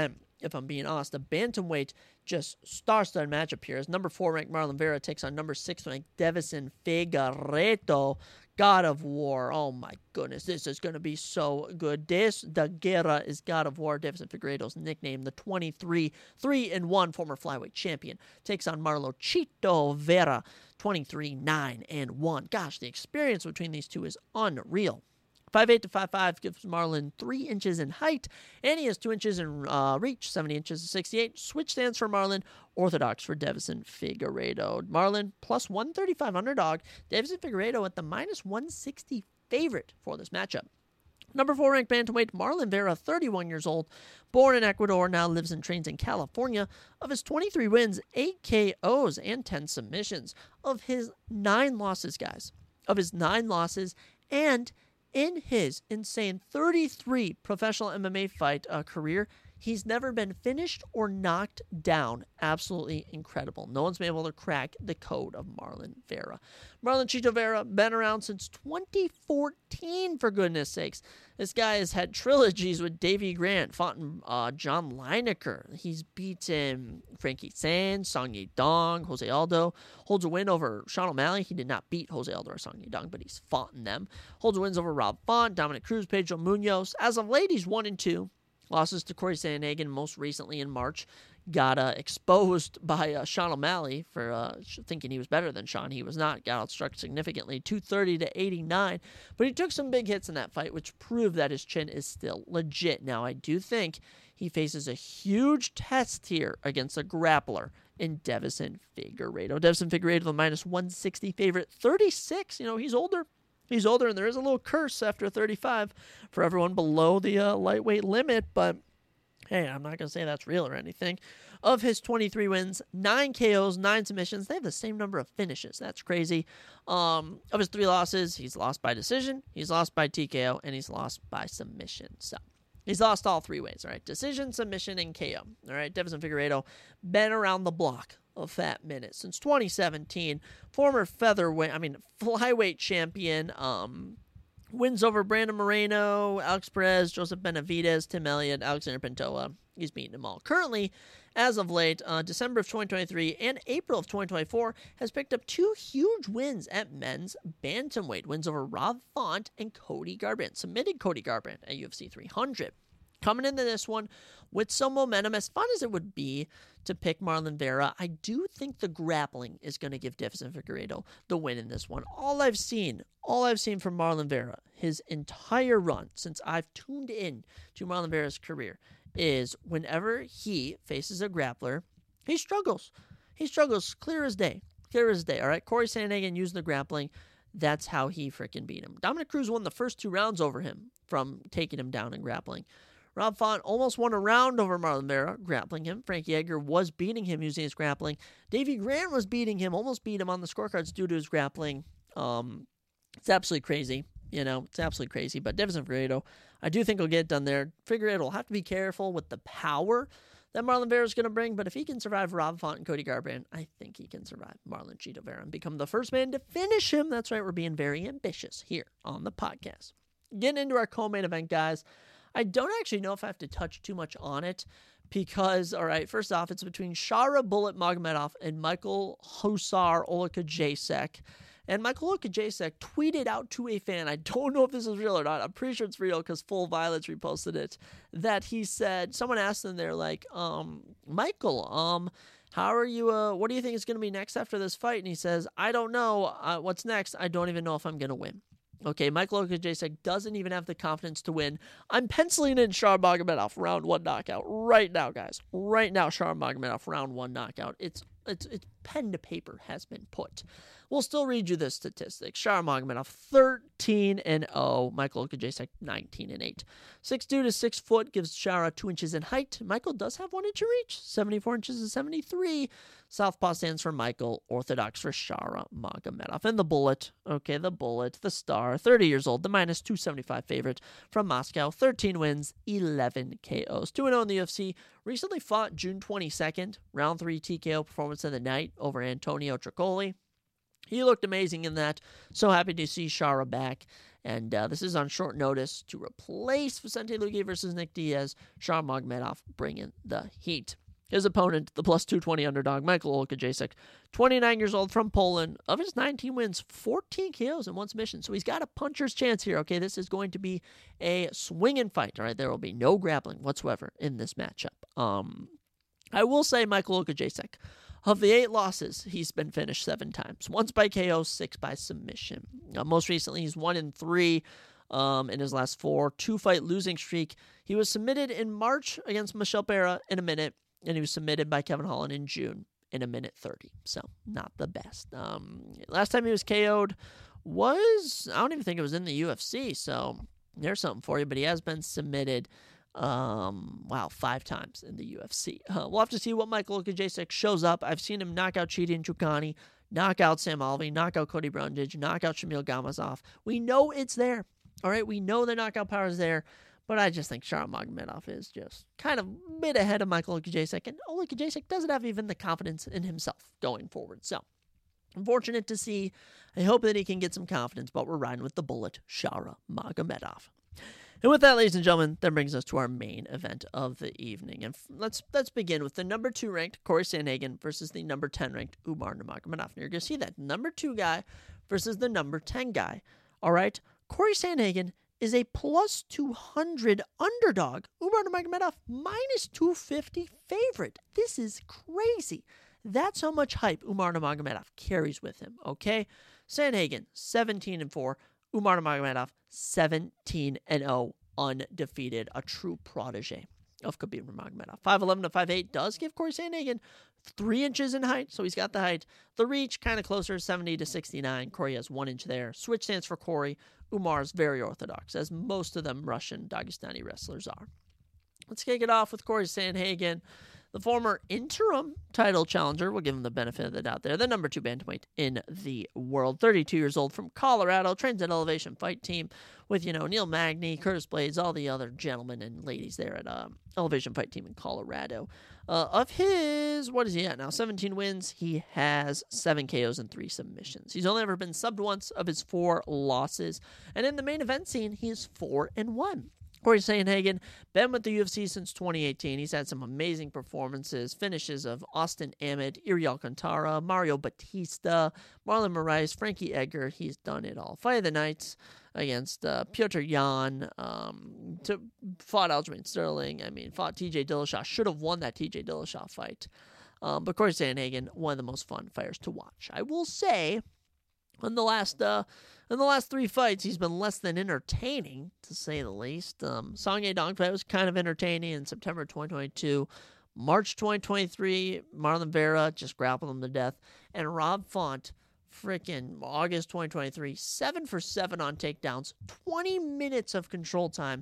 if I'm being honest. The bantamweight, just star-studded matchup here as number four ranked Marlon Vera takes on number six ranked Deiveson Figueiredo. God of War. Oh my goodness, this is going to be so good. Deus da Guerra is God of War. Deiveson Figueiredo's nickname. The twenty-three three and one former flyweight champion takes on Marlon Vera, twenty-three nine and one. Gosh, the experience between these two is unreal. five eight to five five gives Marlon three inches in height, and he has two inches in uh, reach, seventy inches to sixty-eight. Switch stance for Marlon, orthodox for Deiveson Figueiredo. Marlon plus one thirty-five underdog, Deiveson Figueiredo at the minus one sixty favorite for this matchup. Number four ranked bantamweight Marlon Vera, thirty-one years old, born in Ecuador, now lives and trains in California. Of his twenty-three wins, eight K Os and ten submissions. Of his nine losses, guys, of his nine losses, and in his insane thirty-three professional M M A fight uh, career, he's never been finished or knocked down. Absolutely incredible. No one's been able to crack the code of Marlon Vera. Marlon Chito Vera, been around since twenty fourteen, for goodness sakes. This guy has had trilogies with Davey Grant, fought in, uh, John Lineker. He's beaten Frankie Sands, Song Yadong, Jose Aldo. Holds a win over Sean O'Malley. He did not beat Jose Aldo or Song Yadong, but he's fought in them. Holds wins over Rob Font, Dominic Cruz, Pedro Munoz. As of late, he's one and two. Losses to Corey Sandhagen, most recently in March. Got uh, exposed by uh, Sean O'Malley for uh, thinking he was better than Sean. He was not. Got outstruck significantly, two thirty to eighty-nine. But he took some big hits in that fight, which proved that his chin is still legit. Now, I do think he faces a huge test here against a grappler in Deiveson Figueiredo. Deiveson Figueiredo, the minus one sixty favorite, thirty-six. You know, he's older. He's older, and there is a little curse after thirty-five for everyone below the uh, lightweight limit, but hey, I'm not going to say that's real or anything. Of his twenty-three wins, nine K Os, nine submissions. They have the same number of finishes. That's crazy. Um, of his three losses, he's lost by decision, he's lost by T K O, and he's lost by submission. So he's lost all three ways, all right? Decision, submission, and K O. All right, Deiveson Figueiredo, been around the block a fat minute since twenty seventeen. Former featherweight, I mean, flyweight champion. Um, wins over Brandon Moreno, Alex Perez, Joseph Benavidez, Tim Elliott, Alexander Pantoja. He's beaten them all. Currently, as of late, uh, December of twenty twenty-three and April of twenty twenty-four, has picked up two huge wins at men's bantamweight. Wins over Rob Font and Cody Garbrandt. Submitted Cody Garbrandt at U F C three hundred. Coming into this one with some momentum, as fun as it would be to pick Marlon Vera, I do think the grappling is going to give Deiveson Figueiredo the win in this one. All I've seen, all I've seen from Marlon Vera, his entire run since I've tuned in to Marlon Vera's career, is whenever he faces a grappler, he struggles. He struggles clear as day. Clear as day, all right? Corey Sandhagen using the grappling. That's how he freaking beat him. Dominic Cruz won the first two rounds over him from taking him down and grappling. Rob Font almost won a round over Marlon Vera, grappling him. Frankie Edgar was beating him using his grappling. Davey Grant was beating him, almost beat him on the scorecards due to his grappling. Um, it's absolutely crazy. You know, it's absolutely crazy. But Deiveson Figueiredo, I do think he'll get it done there. Figueiredo will have to be careful with the power that Marlon Vera is going to bring. But if he can survive Rob Font and Cody Garbrandt, I think he can survive Marlon Chito Vera and become the first man to finish him. That's right, we're being very ambitious here on the podcast. Getting into our co-main event, guys. I don't actually know if I have to touch too much on it because, all right, first off, it's between Shara Bullet Magomedov and Michael Husar Olakajasek. And Michael Olakajasek tweeted out to a fan, I don't know if this is real or not, I'm pretty sure it's real because Full Violence reposted it, that he said, someone asked him there, like, um, Michael, um, how are you, uh, what do you think is going to be next after this fight? And he says, I don't know, uh, what's next? I don't even know if I'm going to win. Okay, Michael Olakajasek doesn't even have the confidence to win. I'm penciling in Shara Magomedov round one knockout right now, guys. Right now, Shara Magomedov round one knockout. It's it's it's pen to paper has been put. We'll still read you the statistics. Shara Magomedov thirteen and oh. Michael Olakajasek nineteen and eight. six two to six foot gives Shara two inches in height. Michael does have one inch in reach. seventy-four inches and seventy-three. Southpaw stands for Michael. Orthodox for Shara Magomedov. And the Bullet. Okay, the Bullet. The Star. thirty years old. The minus two seventy-five favorite from Moscow. thirteen wins. eleven K Os. two and oh in the U F C. Recently fought June twenty-second. Round three T K O performance of the night over Antonio Tricoli. He looked amazing in that. So happy to see Chara back. And uh, this is on short notice to replace Vicente Luque versus Nick Diaz. Shamagomedov bringing the heat. His opponent, the plus two twenty underdog, Michael Olkajczyk, twenty-nine years old from Poland. Of his nineteen wins, fourteen K Os and one submission. So he's got a puncher's chance here, okay? This is going to be a swinging fight, all right? There will be no grappling whatsoever in this matchup. Um, I will say Michael Olkajczyk, of the eight losses, he's been finished seven times. Once by K O, six by submission. Uh, most recently, he's one in three um, in his last four. Two-fight losing streak. He was submitted in March against Michel Pereira in a minute, and he was submitted by Kevin Holland in June in a minute thirty. So, not the best. Um, last time he was K O'd was, I don't even think it was in the U F C, so there's something for you, but he has been submitted Um, wow, five times in the U F C. Uh, we'll have to see what Michael Olkajczyk shows up. I've seen him knock out Chidi Njokuani, knock out Sam Alvey, knock out Cody Brundage, knock out Shamil Gamazov. We know it's there. All right, we know the knockout power is there, but I just think Shamagomedov is just kind of a bit ahead of Michael Olkajczyk, and Olkajczyk doesn't have even the confidence in himself going forward. So, unfortunate to see. I hope that he can get some confidence, but we're riding with the bullet, Shamagomedov. And with that, ladies and gentlemen, that brings us to our main event of the evening. And let's let's begin with the number two ranked Corey Sandhagen versus the number ten ranked Umar Nurmagomedov. And you're going to see that number two guy versus the number ten guy. All right, Corey Sandhagen is a plus two hundred underdog. Umar Nurmagomedov minus two fifty favorite. This is crazy. That's how much hype Umar Nurmagomedov carries with him. Okay, Sandhagen seventeen and four. Umar Nurmagomedov, seventeen and oh, undefeated, a true protege of Khabib Nurmagomedov. five eleven to five eight does give Corey Sandhagen three inches in height, so he's got the height. The reach, kind of closer, seventy to sixty-nine. Corey has one inch there. Switch stance for Corey. Umar is very orthodox, as most of them Russian Dagestani wrestlers are. Let's kick it off with Corey Sandhagen, the former interim title challenger. We'll give him the benefit of the doubt there. The number two bantamweight in the world. thirty-two years old from Colorado. Trains at Elevation Fight Team with, you know, Neil Magny, Curtis Blades, all the other gentlemen and ladies there at um, Elevation Fight Team in Colorado. Uh, of his, what is he at now? seventeen wins. He has seven K Os and three submissions. He's only ever been subbed once of his four losses. And in the main event scene, he is four and one. Corey Sandhagen, been with the U F C since twenty eighteen. He's had some amazing performances, finishes of Austin Amet, Iri Alcantara, Mario Batista, Marlon Moraes, Frankie Edgar. He's done it all. Fight of the night against uh, Piotr Jan, um, to, fought Aljamain Sterling. I mean, fought T J Dillashaw. Should have won that T J Dillashaw fight. Um, but Corey Sandhagen, one of the most fun fighters to watch. I will say, in the last uh, in the last three fights, he's been less than entertaining, to say the least. Um, Song Yadong fight was kind of entertaining in September twenty twenty-two. March twenty twenty-three, Marlon Vera just grappled him to death. And Rob Font, freaking August twenty twenty-three, seven for seven on takedowns, twenty minutes of control time,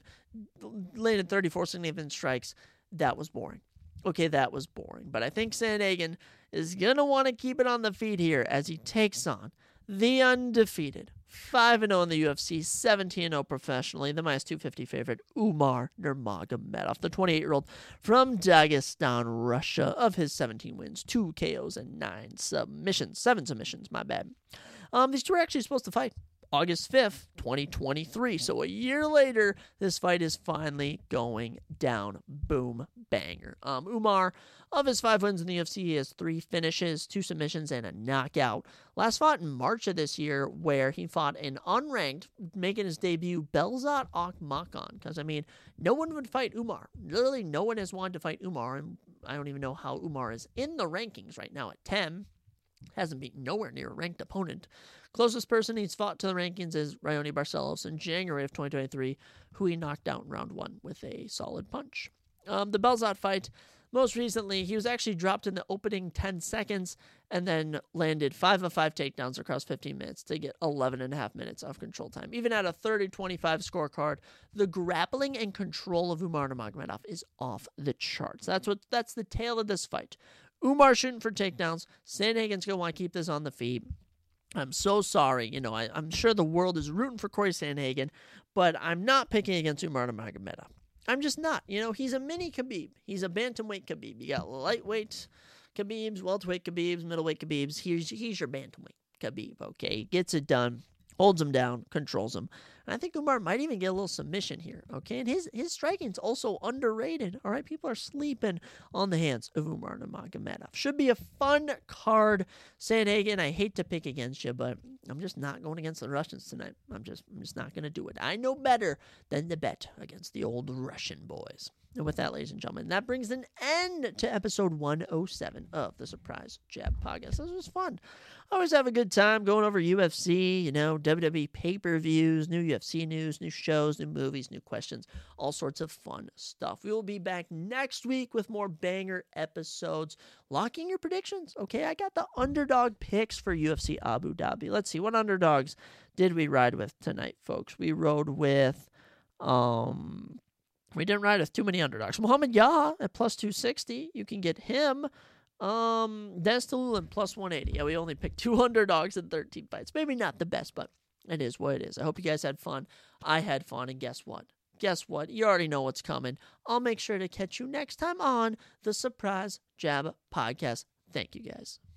landed thirty-four significant strikes. That was boring. Okay, that was boring. But I think Sandhagen is going to want to keep it on the feet here as he takes on the undefeated five and oh in the U F C, seventeen and oh professionally, the minus two fifty favorite, Umar Nurmagomedov, the twenty-eight-year-old from Dagestan, Russia. Of his seventeen wins, two K Os and nine submissions. Seven submissions, my bad. Um, these two are actually supposed to fight August fifth, twenty twenty-three. So a year later, this fight is finally going down. Boom, banger. Um, Umar, of his five wins in the U F C, he has three finishes, two submissions, and a knockout. Last fought in March of this year, where he fought an unranked, making his debut, Belzat Akmakhan. Because, I mean, no one would fight Umar. Literally, no one has wanted to fight Umar, and I don't even know how Umar is in the rankings right now at ten. Hasn't beaten nowhere near a ranked opponent. Closest person he's fought to the rankings is Raoni Barcelos in January of twenty twenty-three, who he knocked out in round one with a solid punch. Um, the Belzat fight, most recently, he was actually dropped in the opening ten seconds and then landed five of five takedowns across fifteen minutes to get eleven and a half minutes of control time. Even at a thirty twenty-five scorecard, the grappling and control of Umar Nurmagomedov is off the charts. That's what. That's the tale of this fight. Umar shooting for takedowns. Sandhagen's going to want to keep this on the feet. I'm so sorry. You know, I, I'm sure the world is rooting for Corey Sandhagen, but I'm not picking against Umar Nurmagomedov. I'm just not. You know, he's a mini Khabib. He's a bantamweight Khabib. You got lightweight Khabibs, welterweight Khabibs, middleweight Khabibs. He's, he's your bantamweight. Khabib, okay? He gets it done, holds him down, controls him. And I think Umar might even get a little submission here, okay? And his his striking's also underrated, all right? People are sleeping on the hands of Umar Nurmagomedov. Should be a fun card. Sandhagen, I hate to pick against you, but I'm just not going against the Russians tonight. I'm just, I'm just not going to do it. I know better than to bet against the old Russian boys. And with that, ladies and gentlemen, that brings an end to episode one oh seven of the Surprise Jab Podcast. This was fun. I always have a good time going over U F C, you know, W W E pay-per-views, new U F C news, new shows, new movies, new questions, all sorts of fun stuff. We will be back next week with more banger episodes. Locking your predictions, okay? I got the underdog picks for U F C Abu Dhabi. Let's see, what underdogs did we ride with tonight, folks? We rode with... um. We didn't ride with too many underdogs. Muhammad Yah at plus two sixty. You can get him. Um, Dennis Tallulah plus one eighty. Yeah, we only picked two underdogs in thirteen fights. Maybe not the best, but it is what it is. I hope you guys had fun. I had fun, and guess what? Guess what? You already know what's coming. I'll make sure to catch you next time on the Surprise Jab Podcast. Thank you, guys.